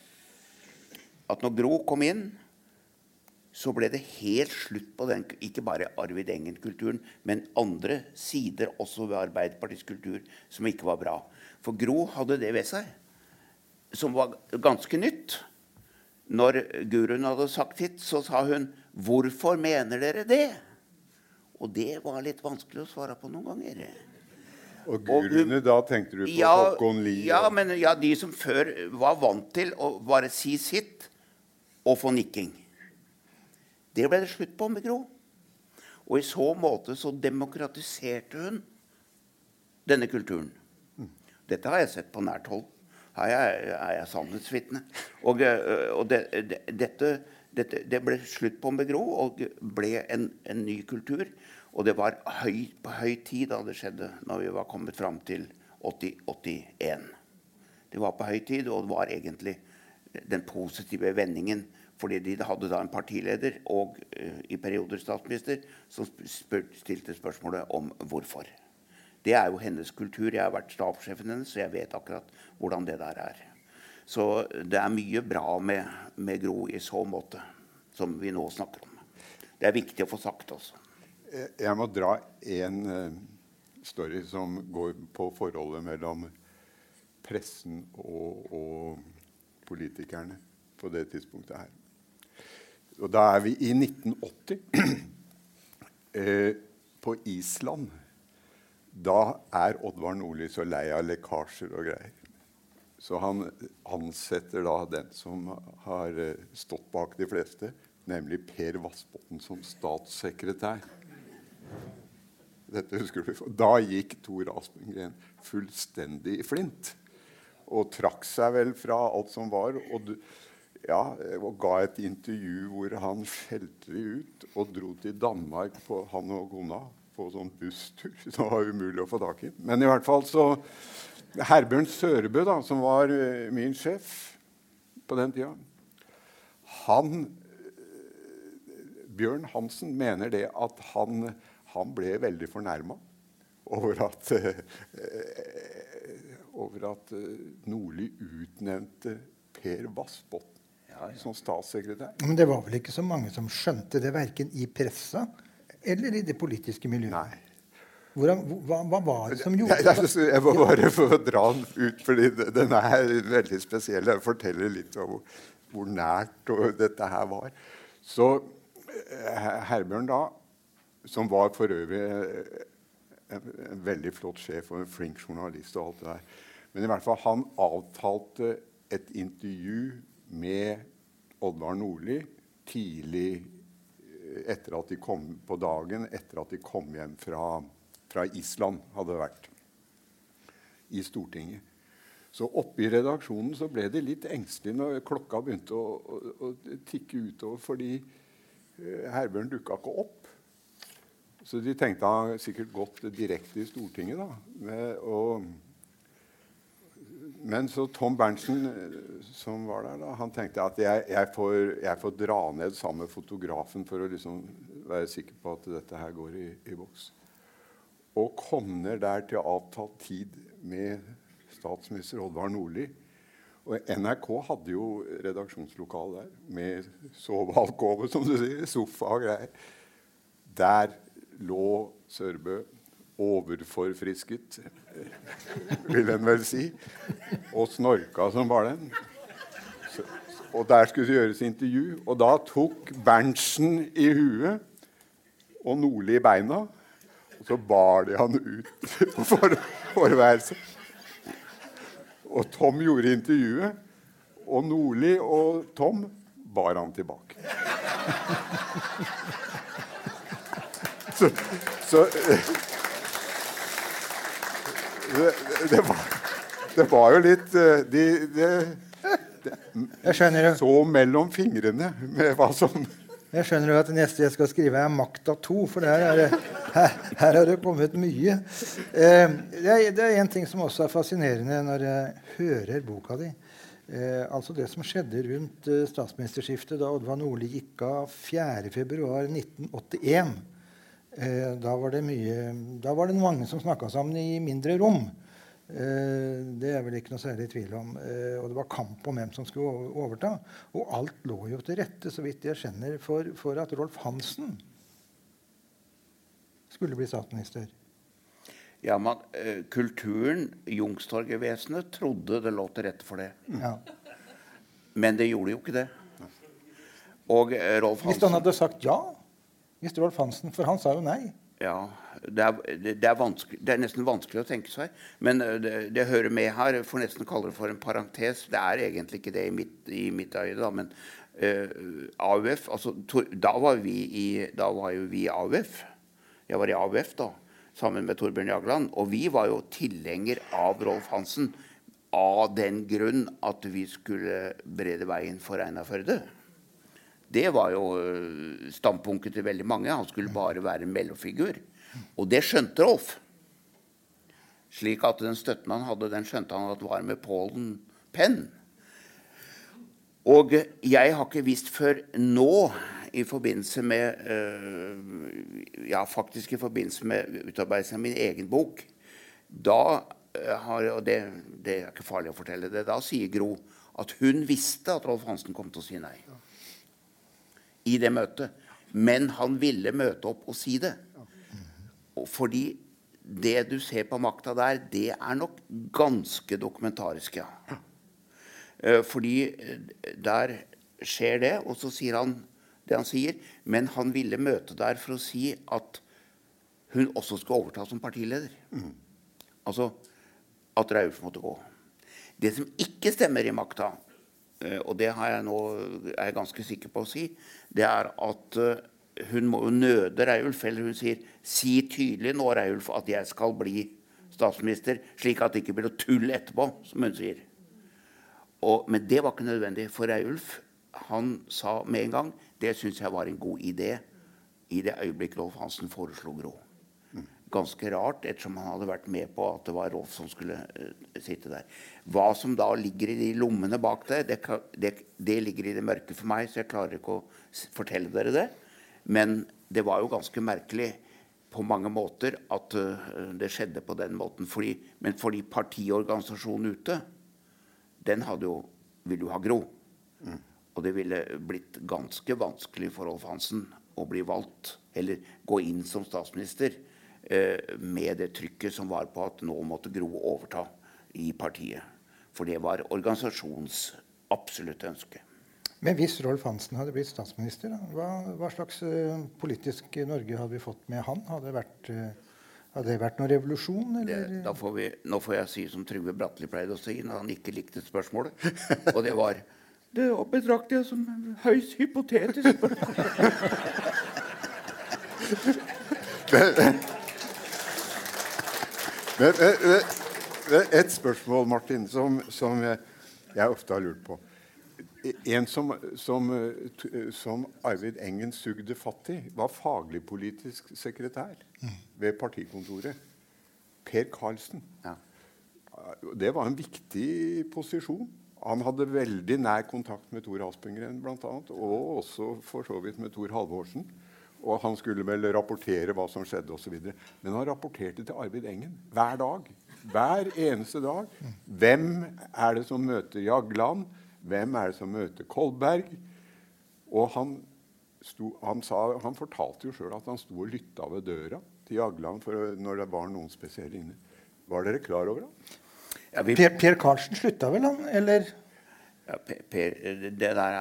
at når Gro kom inn, så ble det helt slutt på den, ikke bare Arvid Engen-kulturen, men andre sider også ved Arbeiderpartiets kultur som ikke var bra. For Gro hadde det ved seg, som var ganske nytt. Når Gurun hadde sagt hit, så sa hun, hvorfor mener dere det? Og det var litt vanskelig å svare på noen ganger. Og Gurune, da tenkte du på Håkon Lie? Ja, men de som før var vant til å bare si sitt og få nikking. Det ble det slutt på med Gro. Og i så måte så demokratiserte hun denne kulturen. Dette har jeg sett på nært hold. Her er jeg sannhetsvitne. Og det ble slutt på med Gro, og ble en ny kultur. Og det var på høy tid da det skjedde, når vi var kommet fram til 80-81. Det var på høy tid, og det var egentlig den positive vendingen, fordi de hadde da en partileder og i perioder statsminister som stilte spørsmålet om hvorfor. Det er jo hennes kultur. Jeg har vært stabssjefen hennes, så jeg vet akkurat hvordan det der er. Så det er mye bra med Gro i så måte, som vi nå snakker om. Det er viktig å få sagt også. Jeg må dra en story som går på forholdet mellom pressen og politikerne på det tidspunktet her. Og da er vi i 1980 på Island. Da er Oddvar Nordli så lei av lekkasjer og greier. Så han ansetter da den som har stått bak de fleste, nemlig Per Vassbotn som statssekretær. Dette husker du. Da gikk Tor Aspengren fullstendig i flint. Og trakk seg vel fra alt som var. Og ga et intervju hvor han skjelte de ut. Og dro til Danmark på han og kona på sånn busstur. Det var umulig å få tak i. Men i hvert fall så Herbjørn Sørebø, da, som var min sjef på den tida, Bjørn Hansen mener det at han ble veldig fornærmet over at Nordli utnevnte Per Vassbotn som statssekretær. Men det var vel ikke så mange som skjønte det, hverken i pressa eller i det politiske miljøet? Nei. Hva var det som gjorde det? Jeg må bare få dra den ut, fordi den er veldig spesiell. Jeg forteller litt om hvor nært dette her var. Så Herbjørn da, som var for øvrig en veldig flott sjef og en flink journalist og alt det der, men i hvert fall han avtalte et intervju med Oddvar Nordli tidlig etter at de kom på dagen, etter at de kom hjem fra Island hadde vært i Stortinget. Så oppe i redaksjonen så ble det litt engstelig når klokka begynte å tikke utover, fordi Herbjørn dukket ikke opp. Så de tenkte han sikkert gått direkte i Stortinget da. Men så Tom Berntsen, som var der da, han tenkte at jeg får dra ned sammen med fotografen for å liksom være sikker på at dette her går i boks. Og kom ned der til avtalt tid med statsminister Oddvar Nordli. Og NRK hadde jo redaksjonslokale der, med sovealkove, som du sier, sofa og greier. Der lå Sørebø overforfrisket, vil en vel si, og snorka som var den. Og der skulle det gjøres intervju, og da tok Berntsen i huet og Nordli i beina, og så bar de han ut for forværelset. Og Tom gjorde intervjuet, og Nordli og Tom bar han tilbake. Så det var jo litt Jeg skjønner jo. Så mellom fingrene med hva som Jeg skjønner jo at det neste jeg skal skrive er Makta 2, for her har det kommet mye. Det er en ting som også er fascinerende når jeg hører boka di. Altså det som skjedde rundt statsministerskiftet da Oddvar Nordli gikk av 4. februar 1981. Da var det mange som snakket sammen i mindre rom. Det er vel ikke noe særlig tvil om. Og det var kamp om hvem som skulle overta. Og alt lå jo til rette, så vidt jeg skjønner, for at Rolf Hansen skulle bli statsminister. Ja, men kulturen, Youngstorget-vesenet, trodde det lå til rette for det. Ja. Men det gjorde jo ikke det. Og Rolf Hansen... Hvis han hadde sagt ja, hvis Rolf Hansen, for han sa jo nei. Ja, det er nesten vanskelig å tenke seg, men det hører med her, jeg får nesten kalle det for en parentes. Det er egentlig ikke det i mitt øye da, men AUF, altså, da var jo vi i AUF. Jeg var i AUF da, sammen med Torbjørn Jagland, og vi var jo tilhenger av Rolf Hansen av den grunn at vi skulle berede veien for Einar Førde. Det var jo standpunktet til veldig mange. Han skulle bare være en mellomfigur. Og det skjønte Rolf. Slik at den støtten han hadde, den skjønte han at var med Pålen Penn. Og jeg har ikke visst før nå, i forbindelse med, faktisk i forbindelse med utarbeidelsen av min egen bok, da og det er ikke farlig å fortelle det, da sier Gro at hun visste at Rolf Hansen kom til å si nei. I det møtet. Men han ville møte opp og si det. Fordi det du ser på Makta der, det er nok ganske dokumentarisk, ja. Fordi der skjer det, og så sier han det han sier, men han ville møte der for å si at hun også skal overta som partileder. Altså at Raulf måtte gå. Det som ikke stemmer i Makta, og det er jeg ganske sikker på å si, det er at hun må jo nøde Reiulf, eller hun sier, si tydelig nå, Reiulf, at jeg skal bli statsminister, slik at det ikke blir noe tull etterpå, som hun sier. Men det var ikke nødvendig, for Reiulf, han sa med en gang, det synes jeg var en god idé, i det øyeblikk Rolf Hansen foreslo Gro. Ganske rart, ettersom han hadde vært med på at det var Rolf som skulle sitte der. Hva som da ligger i de lommene bak det ligger i det mørke for meg, så jeg klarer ikke å fortelle dere det. Men det var jo ganske merkelig på mange måter at det skjedde på den måten. Men fordi partiorganisasjonen ute, den ville jo ha Gro. Og det ville blitt ganske vanskelig for Rolf Hansen å bli valgt, eller gå inn som statsminister, med det trykket som var på at nå måtte Gro overta i partiet. For det var organisasjonens absolutt ønske. Men hvis Rolf Hansen hadde blitt statsminister, hva slags politisk Norge hadde vi fått med han? Hadde det vært noen revolusjon? Eller? Nå får jeg si som Trygve Bratteli pleide å si når han ikke likte spørsmålet. Og det var, det betrakter jeg som høyst hypotetisk spørsmål. Et spørsmål, Martin, som jeg ofte har lurt på. En som Arvid Engen sugde fatt i, var faglig politisk sekretær ved partikontoret. Per Karlsen. Ja. Det var en viktig posisjon. Han hadde veldig nær kontakt med Tor Aspengren, blant annet, og også for så vidt med Tor Halvorsen. Og han skulle vel rapportere hva som skjedde og så videre. Men han rapporterte til Arvid Engen hver dag. Hver eneste dag. Hvem er det som møter Jagland? Hvem er det som møter Kolberg? Og han fortalte jo selv at han sto og lyttet ved døra til Jagland når det var noen spesielle inne. Var dere klar over det? Ja, Per Karlsen sluttet vel han, eller? Ja, Per, det der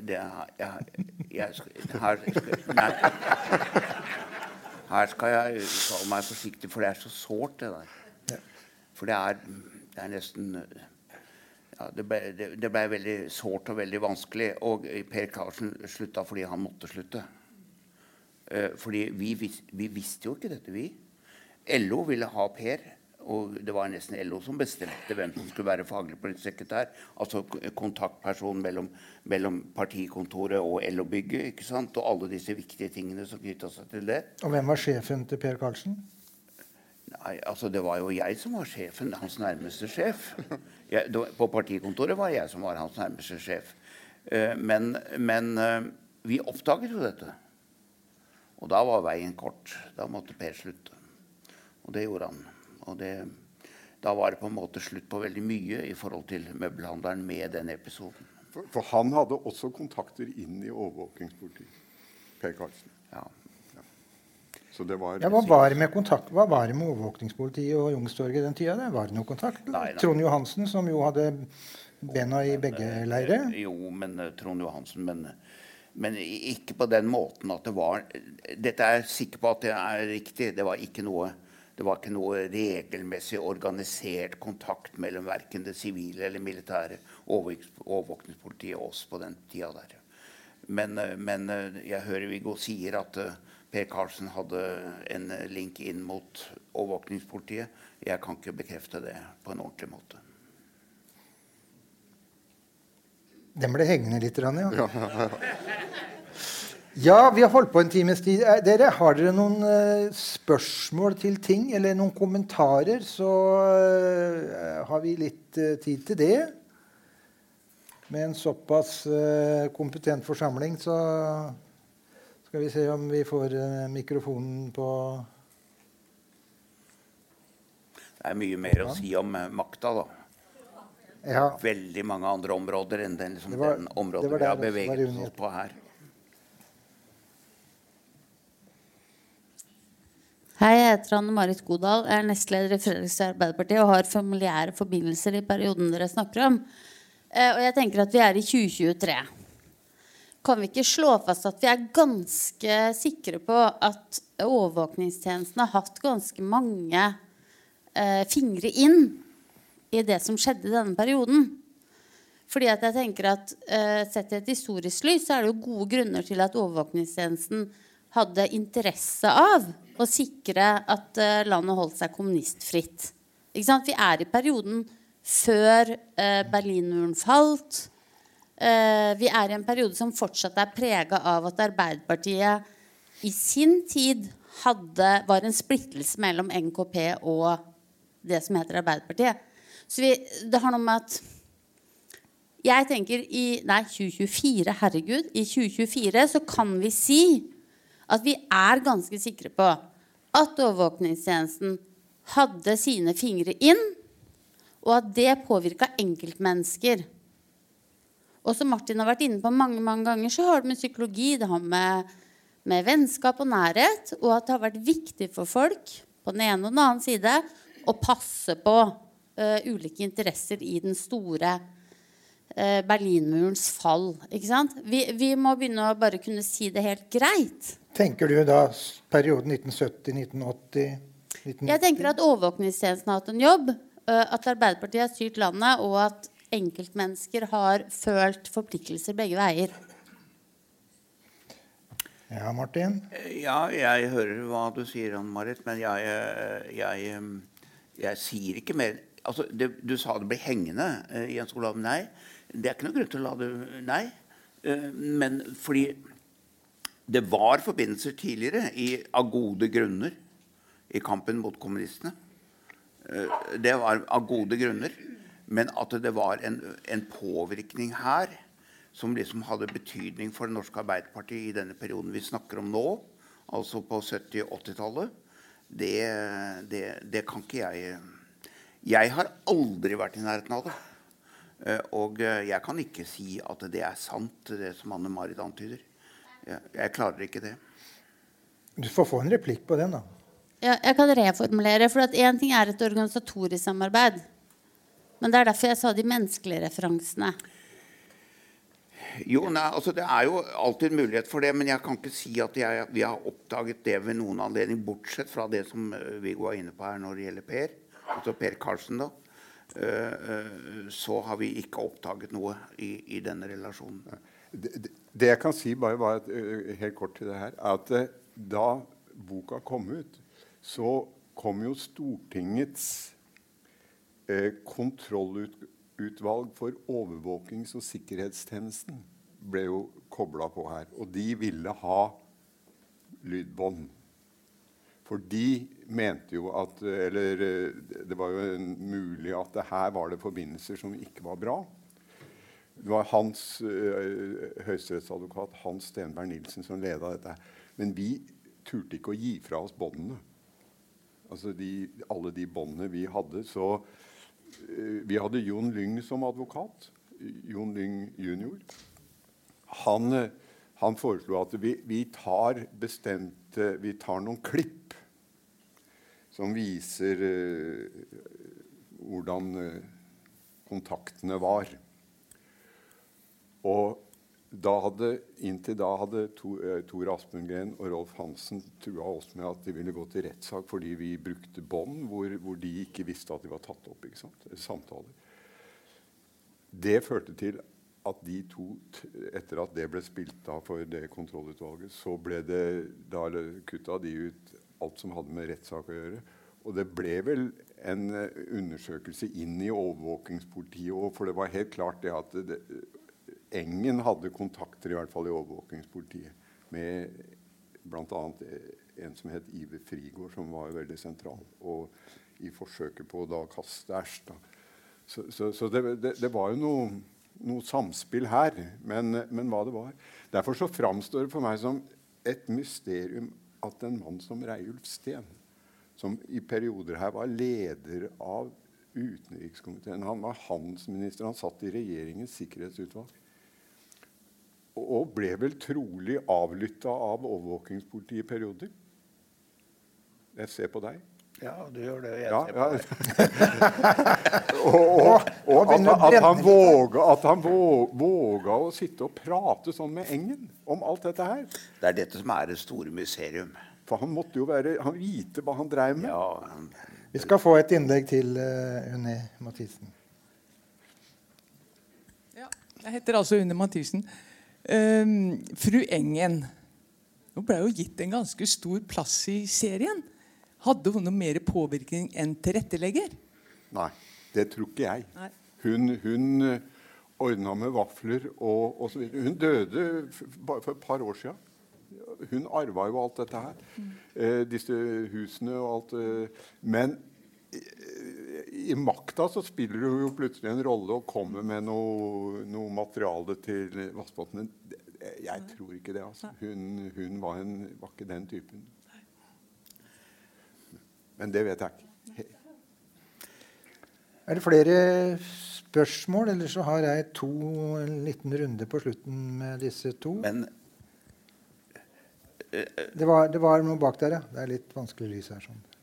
her skal jeg uttale meg forsiktig, for det er så sårt det der. Ja. For det er nesten, ja, det ble veldig sårt og veldig vanskelig, og Per Karlsen sluttet fordi han måtte slutte. Fordi vi visste jo ikke dette, vi. LO ville ha Per, og det var nesten LO som bestemte hvem som skulle være faglig politisk sekretær, altså kontaktperson mellom partikontoret og LO-bygget, ikke sant? Og alle disse viktige tingene som knyttet seg til det. Og hvem var sjefen til Per Karlsen? Nei, altså det var jo jeg som var sjefen, hans nærmeste sjef. På partikontoret var jeg som var hans nærmeste sjef. Men vi oppdaget jo dette. Og da var veien kort. Da måtte Per slutte. Og det gjorde han. Og da var det på en måte slutt på veldig mye i forhold til møbelhandleren med den episoden. For han hadde også kontakter inn i overvåkingspolitiet, Per Karlsen. Ja. Så det var... Ja, hva var det med overvåkingspolitiet og Youngstorget den tida? Var det noe kontakt? Nei. Trond Johansen, som jo hadde bena i begge leire? Jo, men Trond Johansen, men ikke på den måten at det var... Dette er jeg sikker på at det er riktig. Det var ikke noe regelmessig organisert kontakt mellom hverken det sivile eller militære overvåkningspolitiet og oss på den tida der. Men jeg hører Viggo sier at Per Karlsen hadde en link inn mot overvåkningspolitiet. Jeg kan ikke bekrefte det på en ordentlig måte. Den ble hengende litt, ja. Ja, vi har holdt på en times tid. Har dere noen spørsmål til ting, eller noen kommentarer, så har vi litt tid til det. Med en såpass kompetent forsamling, så skal vi se om vi får mikrofonen på... Det er mye mer å si om makta, da. Ja. Veldig mange andre områder enn den området vi har beveget oss på her. Hei, jeg heter Anne-Marit Godal, jeg er nestleder i Fredrikstad Arbeiderparti og har familiære forbindelser i perioden dere snakker om. Og jeg tenker at vi er i 2023. Kan vi ikke slå fast at vi er ganske sikre på at overvåkningstjenesten har hatt ganske mange fingre inn i det som skjedde i denne perioden? Fordi at jeg tenker at sett i et historisk lys så er det jo gode grunner til at overvåkningstjenesten hadde interesse av å sikre at landet holdt seg kommunistfritt. Ikke sant? Vi i perioden før Berlinmuren falt. Vi i en periode som fortsatt preget av at Arbeiderpartiet i sin tid var en splittelse mellom NKP og det som heter Arbeiderpartiet. Så det har noe med at jeg tenker i 2024, herregud, i 2024 så kan vi si at vi ganske sikre på at overvåkningstjenesten hadde sine fingre inn, og at det påvirket enkeltmennesker. Og som Martin har vært inne på mange, mange ganger, så har det med psykologi, det har med vennskap og nærhet, og at det har vært viktig for folk på den ene og den annen side å passe på ulike interesser i den store Berlinmurens fall, ikke sant? Vi må begynne å bare kunne si det helt greit. Tenker du da perioden 1970, 1980, 1990? Jeg tenker at overvåkningstjenesten har hatt en jobb, at Arbeiderpartiet har styrt landet, og at enkeltmennesker har følt forpliktelser begge veier. Ja, Martin? Ja, jeg hører hva du sier, Ann-Marit, men jeg sier ikke mer. Altså, du sa det ble hengende, Jens Olav. Nei, det ikke noe grunn til å la det. Nei, men fordi det var forbindelser tidligere av gode grunner i kampen mot kommunistene. Det var av gode grunner, men at det var en påvirkning her som liksom hadde betydning for det norske Arbeiderpartiet i denne perioden vi snakker om nå, altså på 70- og 80-tallet, det kan ikke jeg. Jeg har aldri vært i nærheten av det. Og jeg kan ikke si at det sant, det som Anne-Marit antyder. Jeg klarer ikke det. Du får få en replikk på den da. Ja, jeg kan reformulere, for at en ting et organisatorisk samarbeid. Men det derfor jeg sa de menneskelige referansene. Jo, nei, altså det jo alltid mulighet for det, men jeg kan ikke si at vi har oppdaget det ved noen anledning, bortsett fra det som Viggo var inne på her når det gjelder Per, altså Per Karlsen da, så har vi ikke oppdaget noe i denne relasjonen. Det jeg kan si bare helt kort til det her, at da boka kom ut, så kom jo Stortingets kontrollutvalg for overvåkings- og sikkerhetstjenesten ble jo koblet på her, og de ville ha lydbånd. For de mente jo at, eller det var jo mulig at det her var det forbindelser som ikke var bra. Det var hans høyesterettsadvokat Hans Stenberg Nilsen som ledet dette. Men vi turte ikke å gi fra oss båndene. Altså alle de båndene vi hadde. Så vi hadde Jon Lyng som advokat. Jon Lyng junior. Han foreslo at vi tar noen klipp som viser hvordan kontaktene var. Og inntil da hadde Tor Aspengren og Rolf Hansen truet oss med at de ville gå til rettssak fordi vi brukte bånd hvor de ikke visste at de var tatt opp, ikke sant? Samtaler. Det førte til at de to, etter at det ble spilt av for det kontrollutvalget, så ble det da kuttet de ut alt som hadde med rettssak å gjøre. Og det ble vel en undersøkelse inn i overvåkingspolitiet, for det var helt klart det at Engen hadde kontakter i hvert fall i overvåkingspolitiet med blant annet en som het Iver Frigård, som var veldig sentral, og i forsøket på å da kaste Erst. Så det var jo noe samspill her, men hva det var. Derfor så framstår det for meg som et mysterium at en mann som Reiulf Steen, som i perioder her var leder av utenrikskomiteen, han var handelsminister, han satt i regjeringens sikkerhetsutvalg, og ble vel trolig avlyttet av overvåkingspolitiet i perioder. Jeg ser på deg. Ja, du gjør det. Jeg ser på deg. og at han våga å sitte og prate sånn med Engen om alt dette her. Det dette som det store mysterium. For han måtte jo vite hva han drev med. Ja, Vi skal få et innlegg til Unni Mathisen. Ja, jeg heter altså Unni Mathisen. Fru Engen, Hun ble jo gitt en ganske stor plass i serien. Hadde hun noe mer påvirkning enn tilrettelegger? Nei, det tror ikke jeg. Nei. Hun ordnet med vafler og så videre. Hun døde bare for et par år siden. Hun arvet jo alt dette her. Disse husene og alt. Men i makta så spiller hun jo plutselig en rolle og kommer med noe materiale til Vassbotn. Jeg tror ikke det, altså. Hun var ikke den typen. Men det vet jeg ikke. Er det flere spørsmål, eller så har jeg en liten runde på slutten med disse to? Men det var noe bak der, ja. Det er litt vanskelig lys her. Sånn.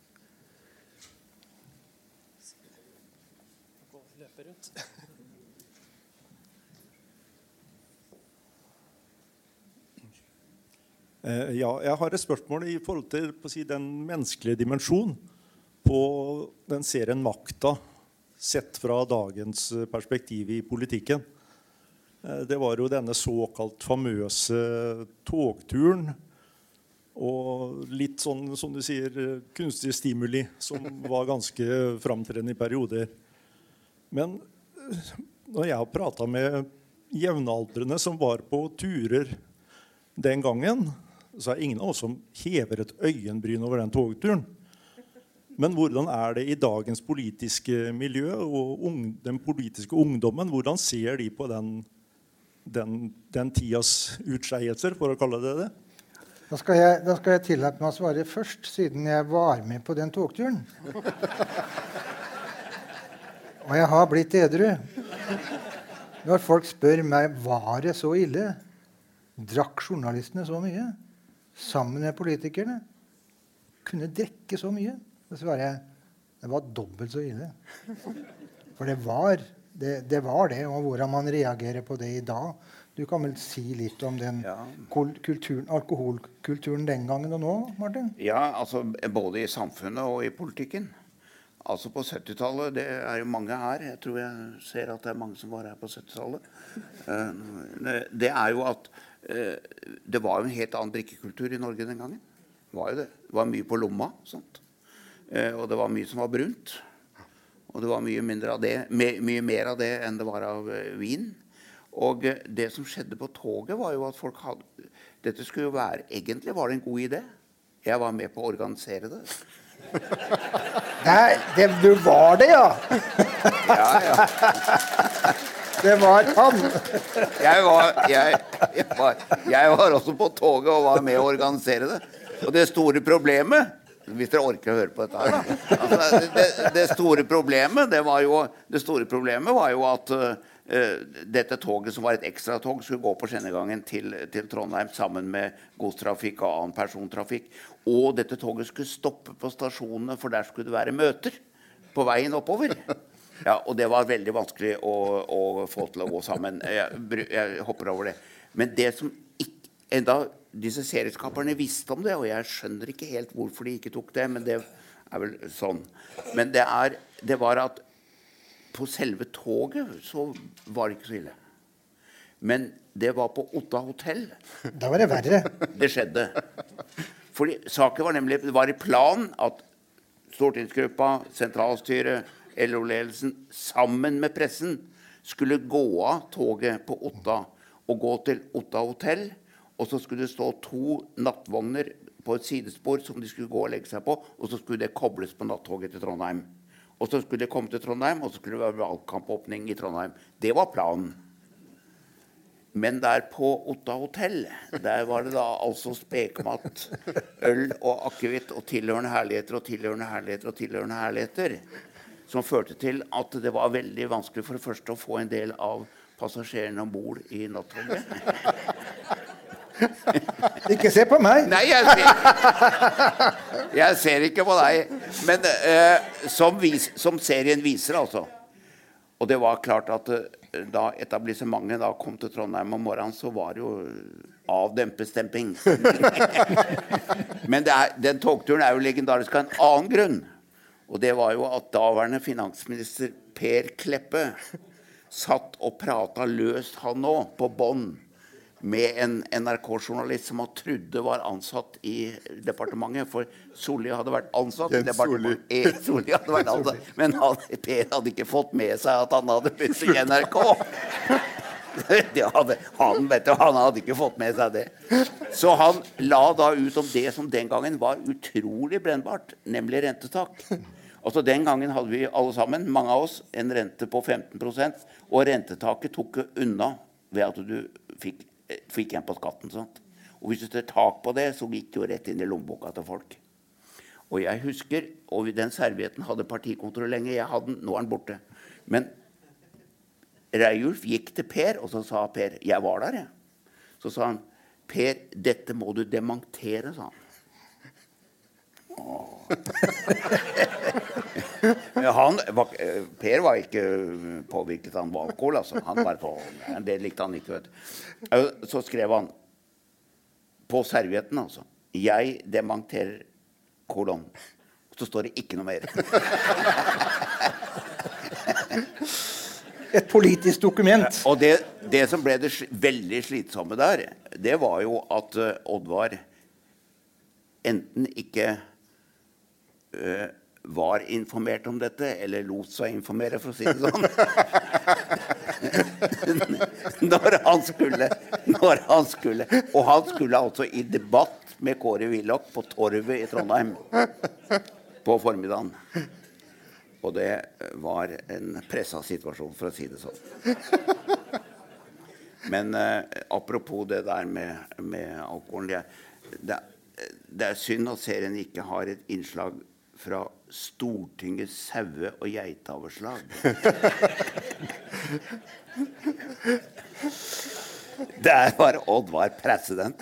Ja, jeg har et spørsmål i forhold til den menneskelige dimensjon på den serien Makta, sett fra dagens perspektiv i politikken. Det var jo denne såkalt famøse togturen og litt sånn, som du sier, kunstig stimuli som var ganske framtredende i perioder. Men når jeg har pratet med jevnaldrende som var på turer den gangen, så er ingen av oss som hever et øyenbryn over den togturen. Men hvordan er det i dagens politiske miljø og den politiske ungdommen? Hvordan ser de på den tidas utskeielser, for å kalle det det? Da skal jeg tillate meg å svare først, siden jeg var med på den togturen. Og jeg har blitt edru. Når folk spør meg, var det så ille? Drakk journalistene så mye? Sammen med politikerne? Kunne drikke så mye? Så svarer jeg, det var dobbelt så ille. For det var det, og hvordan man reagerer på det i dag. Du kan vel si litt om den alkoholkulturen den gangen og nå, Martin? Ja, altså både i samfunnet og i politikken. Altså på 70-tallet, det er jo mange her. Jeg tror jeg ser at det er mange som var her på 70-tallet. Det er jo at det var jo en helt annen drikkekultur i Norge den gangen. Det var jo det. Det var mye på lomma, sånt. Og det var mye som var brunt. Og det var mye mer av det enn det var av vin. Og det som skjedde på toget var jo at folk hadde... Dette skulle jo være... Egentlig var det en god idé. Jeg var med på å organisere det. Nei, du var det, ja. Ja. Det var han. Jeg var også på toget og var med å organisere det. Og det store problemet, hvis dere orker å høre på dette her, altså, det store problemet var jo at dette toget, som var et ekstra tog, skulle gå på skinnegangen til Trondheim sammen med godstrafikk og annen persontrafikk. Og dette toget skulle stoppe på stasjonene, for der skulle det være møter på veien oppover. Ja, og det var veldig vanskelig å få til å gå sammen. Jeg hopper over det. Men det som enda disse serieskaperne visste om det, og jeg skjønner ikke helt hvorfor de ikke tok det, men det er vel sånn. Men det var at på selve toget så var det ikke så ille. Men det var på Otta hotell. Da var det verre. Det skjedde. Fordi saken var nemlig, det var i planen at stortingsgruppa, sentralstyret, LO-ledelsen sammen med pressen skulle gå av toget på Otta og gå til Otta hotell, og så skulle det stå 2 nattvogner på et sidespor som de skulle gå og legge seg på, og så skulle det kobles på nattoget til Trondheim. Og så skulle det komme til Trondheim, og så skulle det være valgkampåpning i Trondheim. Det var planen. Men der på Otta hotell, der var det da altså spekmat, øl og akevitt og tilhørende herligheter og tilhørende herligheter og tilhørende herligheter, som førte til at det var veldig vanskelig for det første å få en del av passasjerene ombord i nattoget. Ikke se på meg! Nei, jeg ser ikke på deg. Men som serien viser, altså. Og det var klart at da etablissementet da kom til Trondheim om morgenen, så var det jo avdempestemping. Men den togturen er jo legendarisk av en annen grunn. Og det var jo at daværende finansminister Per Kleppe satt og pratet løst han nå på bånd med en NRK-journalist som han trodde var ansatt i departementet, for Solli hadde vært ansatt i departementet. Solli hadde vært ansatt, men Per hadde ikke fått med seg at han hadde begynt i NRK. Han hadde ikke fått med seg det. Så han la da ut om det som den gangen var utrolig brennbart, nemlig rentetak. Altså den gangen hadde vi alle sammen, mange av oss, en rente på 15%, og rentetaket tok unna ved at du fikk igjen på skatten. Sant? Og hvis du tar tak på det, så gikk det jo rett inn i lommeboka til folk. Og jeg husker, og den servietten hadde partikontroll lenge, jeg hadde den, nå er den borte. Men Reiulf gikk til Per, og så sa Per, jeg var der, jeg. Så sa han, Per, dette må du dementere, sa han. Per var ikke påvirket av alkohol, altså. Han var på, det likte han ikke, vet du. Så skrev han på servietten, altså, jeg dementerer kolon. Så står det ikke noe mer. Et politisk dokument. Og det som ble det veldig slitsomme der, det var jo at Oddvar enten ikke var informert om dette, eller lot seg informere, for å si det sånn. når han skulle. Og han skulle altså i debatt med Kåre Willoch på Torvet i Trondheim på formiddagen. Og det var en presset situasjon, for å si det sånn. Men apropos det der med alkoholen, det synd at serien ikke har et innslag fra Stortingets saue- og geitaverslag. Det bare Oddvar president.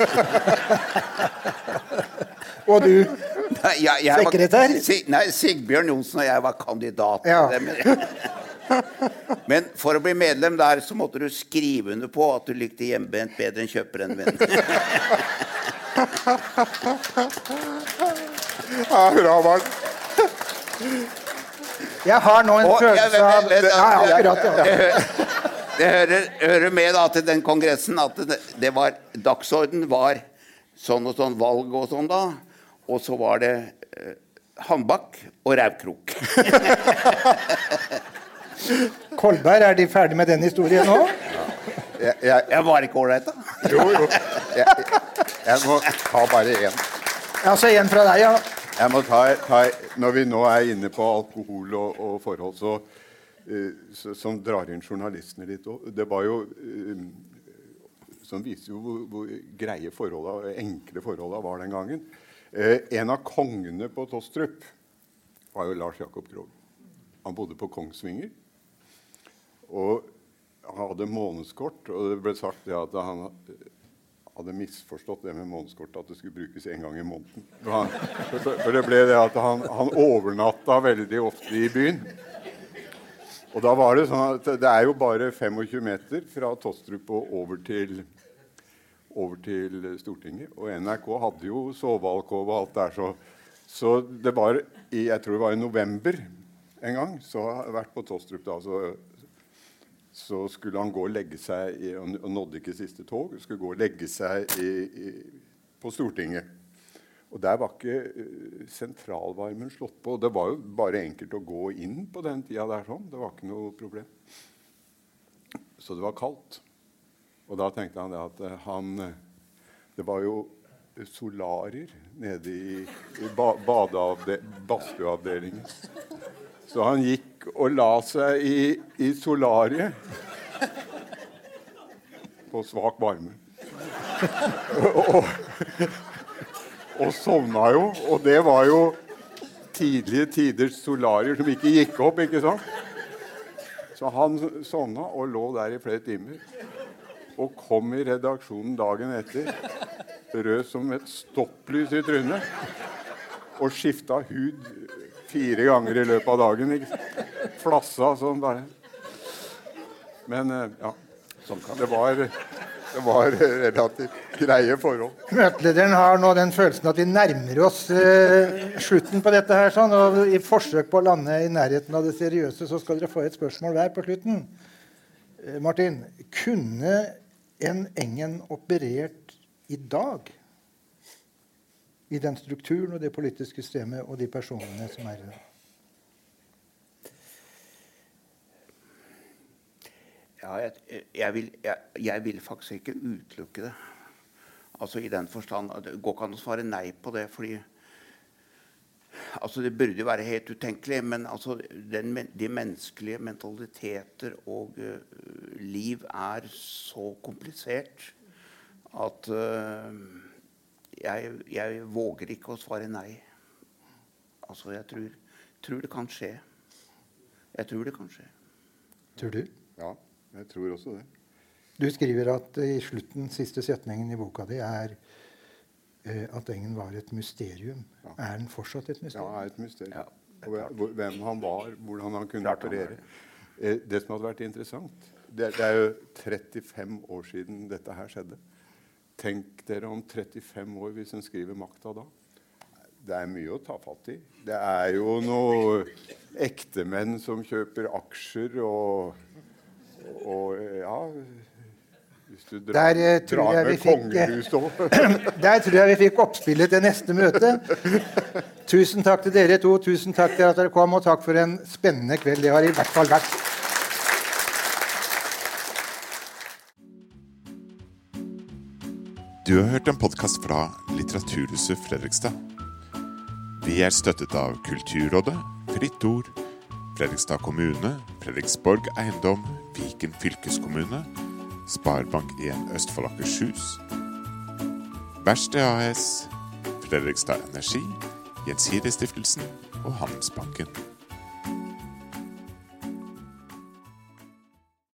Og du, sekretær? Nei, Sigbjørn Johnsen og jeg var kandidat. Ja. Men for å bli medlem der, så måtte du skrive under på at du likte hjemmebent bedre enn kjøperennvenn. Bra, Mark. Jeg har nå en følelse av... Det hører med da til den kongressen at dagsorden var sånn og sånn valg og sånn da, og så var det Hambak og Rævkrok. Kolberg, er de ferdig med den historien nå? Jeg var ikke ålreit da. Jo. Jeg må ta bare en. Altså en fra deg, ja. Jeg må ta, når vi nå inne på alkohol og forhold, som drar inn journalistene litt. Det var jo, som viser jo hvor greie forholdene, enkle forholdene var den gangen. En av kongene på Tostrup var jo Lars Jakob Krogh. Han bodde på Kongsvinger, og han hadde månedskort, og det ble sagt at han hadde misforstått det med månedskort, at det skulle brukes en gang i måneden. For det ble det at han overnatta veldig ofte i byen. Og da var det sånn at det jo bare 25 meter fra Tostrup og over til Stortinget. Og NRK hadde jo sovealkov og alt der, så det var, jeg tror det var i november en gang, så har jeg vært på Tostrup da, så skulle han gå og legge seg, og nådde ikke siste tog, skulle gå og legge seg på Stortinget. Og der var ikke sentralvarmen slått på. Det var jo bare enkelt å gå inn på den tida der sånn. Det var ikke noe problem. Så det var kaldt. Og da tenkte han at det var jo solarier nede i badstueavdelingen. Så han gikk og la seg i solariet på svak varme. Og sovna jo, og det var jo tidlige tiders solarier som ikke gikk opp, ikke sant? Så han sovna og lå der i flere timer, og kom i redaksjonen dagen etter, rød som et stopplys i trynet, og skifta hud 4 ganger i løpet av dagen, ikke? Flassa sånn bare. Men ja, det var relativt greie forhold. Møtelederen har nå den følelsen at vi nærmer oss slutten på dette her, sånn, og i forsøk på å lande i nærheten av det seriøse, så skal dere få et spørsmål hver på slutten. Martin, kunne enn Engen operert i dag? I den strukturen og det politiske systemet og de personene som i det? Ja, jeg vil faktisk ikke utelukke det. Altså i den forstand, det går ikke an å svare nei på det, fordi altså det burde jo være helt utenkelig, men altså de menneskelige mentaliteter og liv så komplisert at jeg våger ikke å svare nei. Altså jeg tror det kan skje. Jeg tror det kan skje. Tror du? Ja, jeg tror også det. Du skriver at i slutten, siste setningen i boka di at Engen var et mysterium. Ja. Er den fortsatt et mysterium? Ja, et mysterium. Ja, hvem han var, hvordan han kunne operere. Det som hadde vært interessant, det jo 35 år siden dette her skjedde. Tenk dere om 35 år hvis en skriver Makta da. Det mye å ta fatt i. Det jo noe ektemenn som kjøper aksjer og ja... Der tror jeg vi fikk oppspillet til neste møte. Tusen takk til dere to. Tusen takk til at dere kom, og takk for en spennende kveld. Det har i hvert fall vært. Du har hørt en podcast fra Litteraturhuset Fredrikstad. Vi støttet av Kulturrådet, Fritt Ord, Fredrikstad kommune, Fredriksborg Eiendom, Viken fylkeskommune, Sparebank 1 Østfold Akershus, Verksted AS, Fredrikstad Energi, Gjensidige Stiftelsen og Handelsbanken.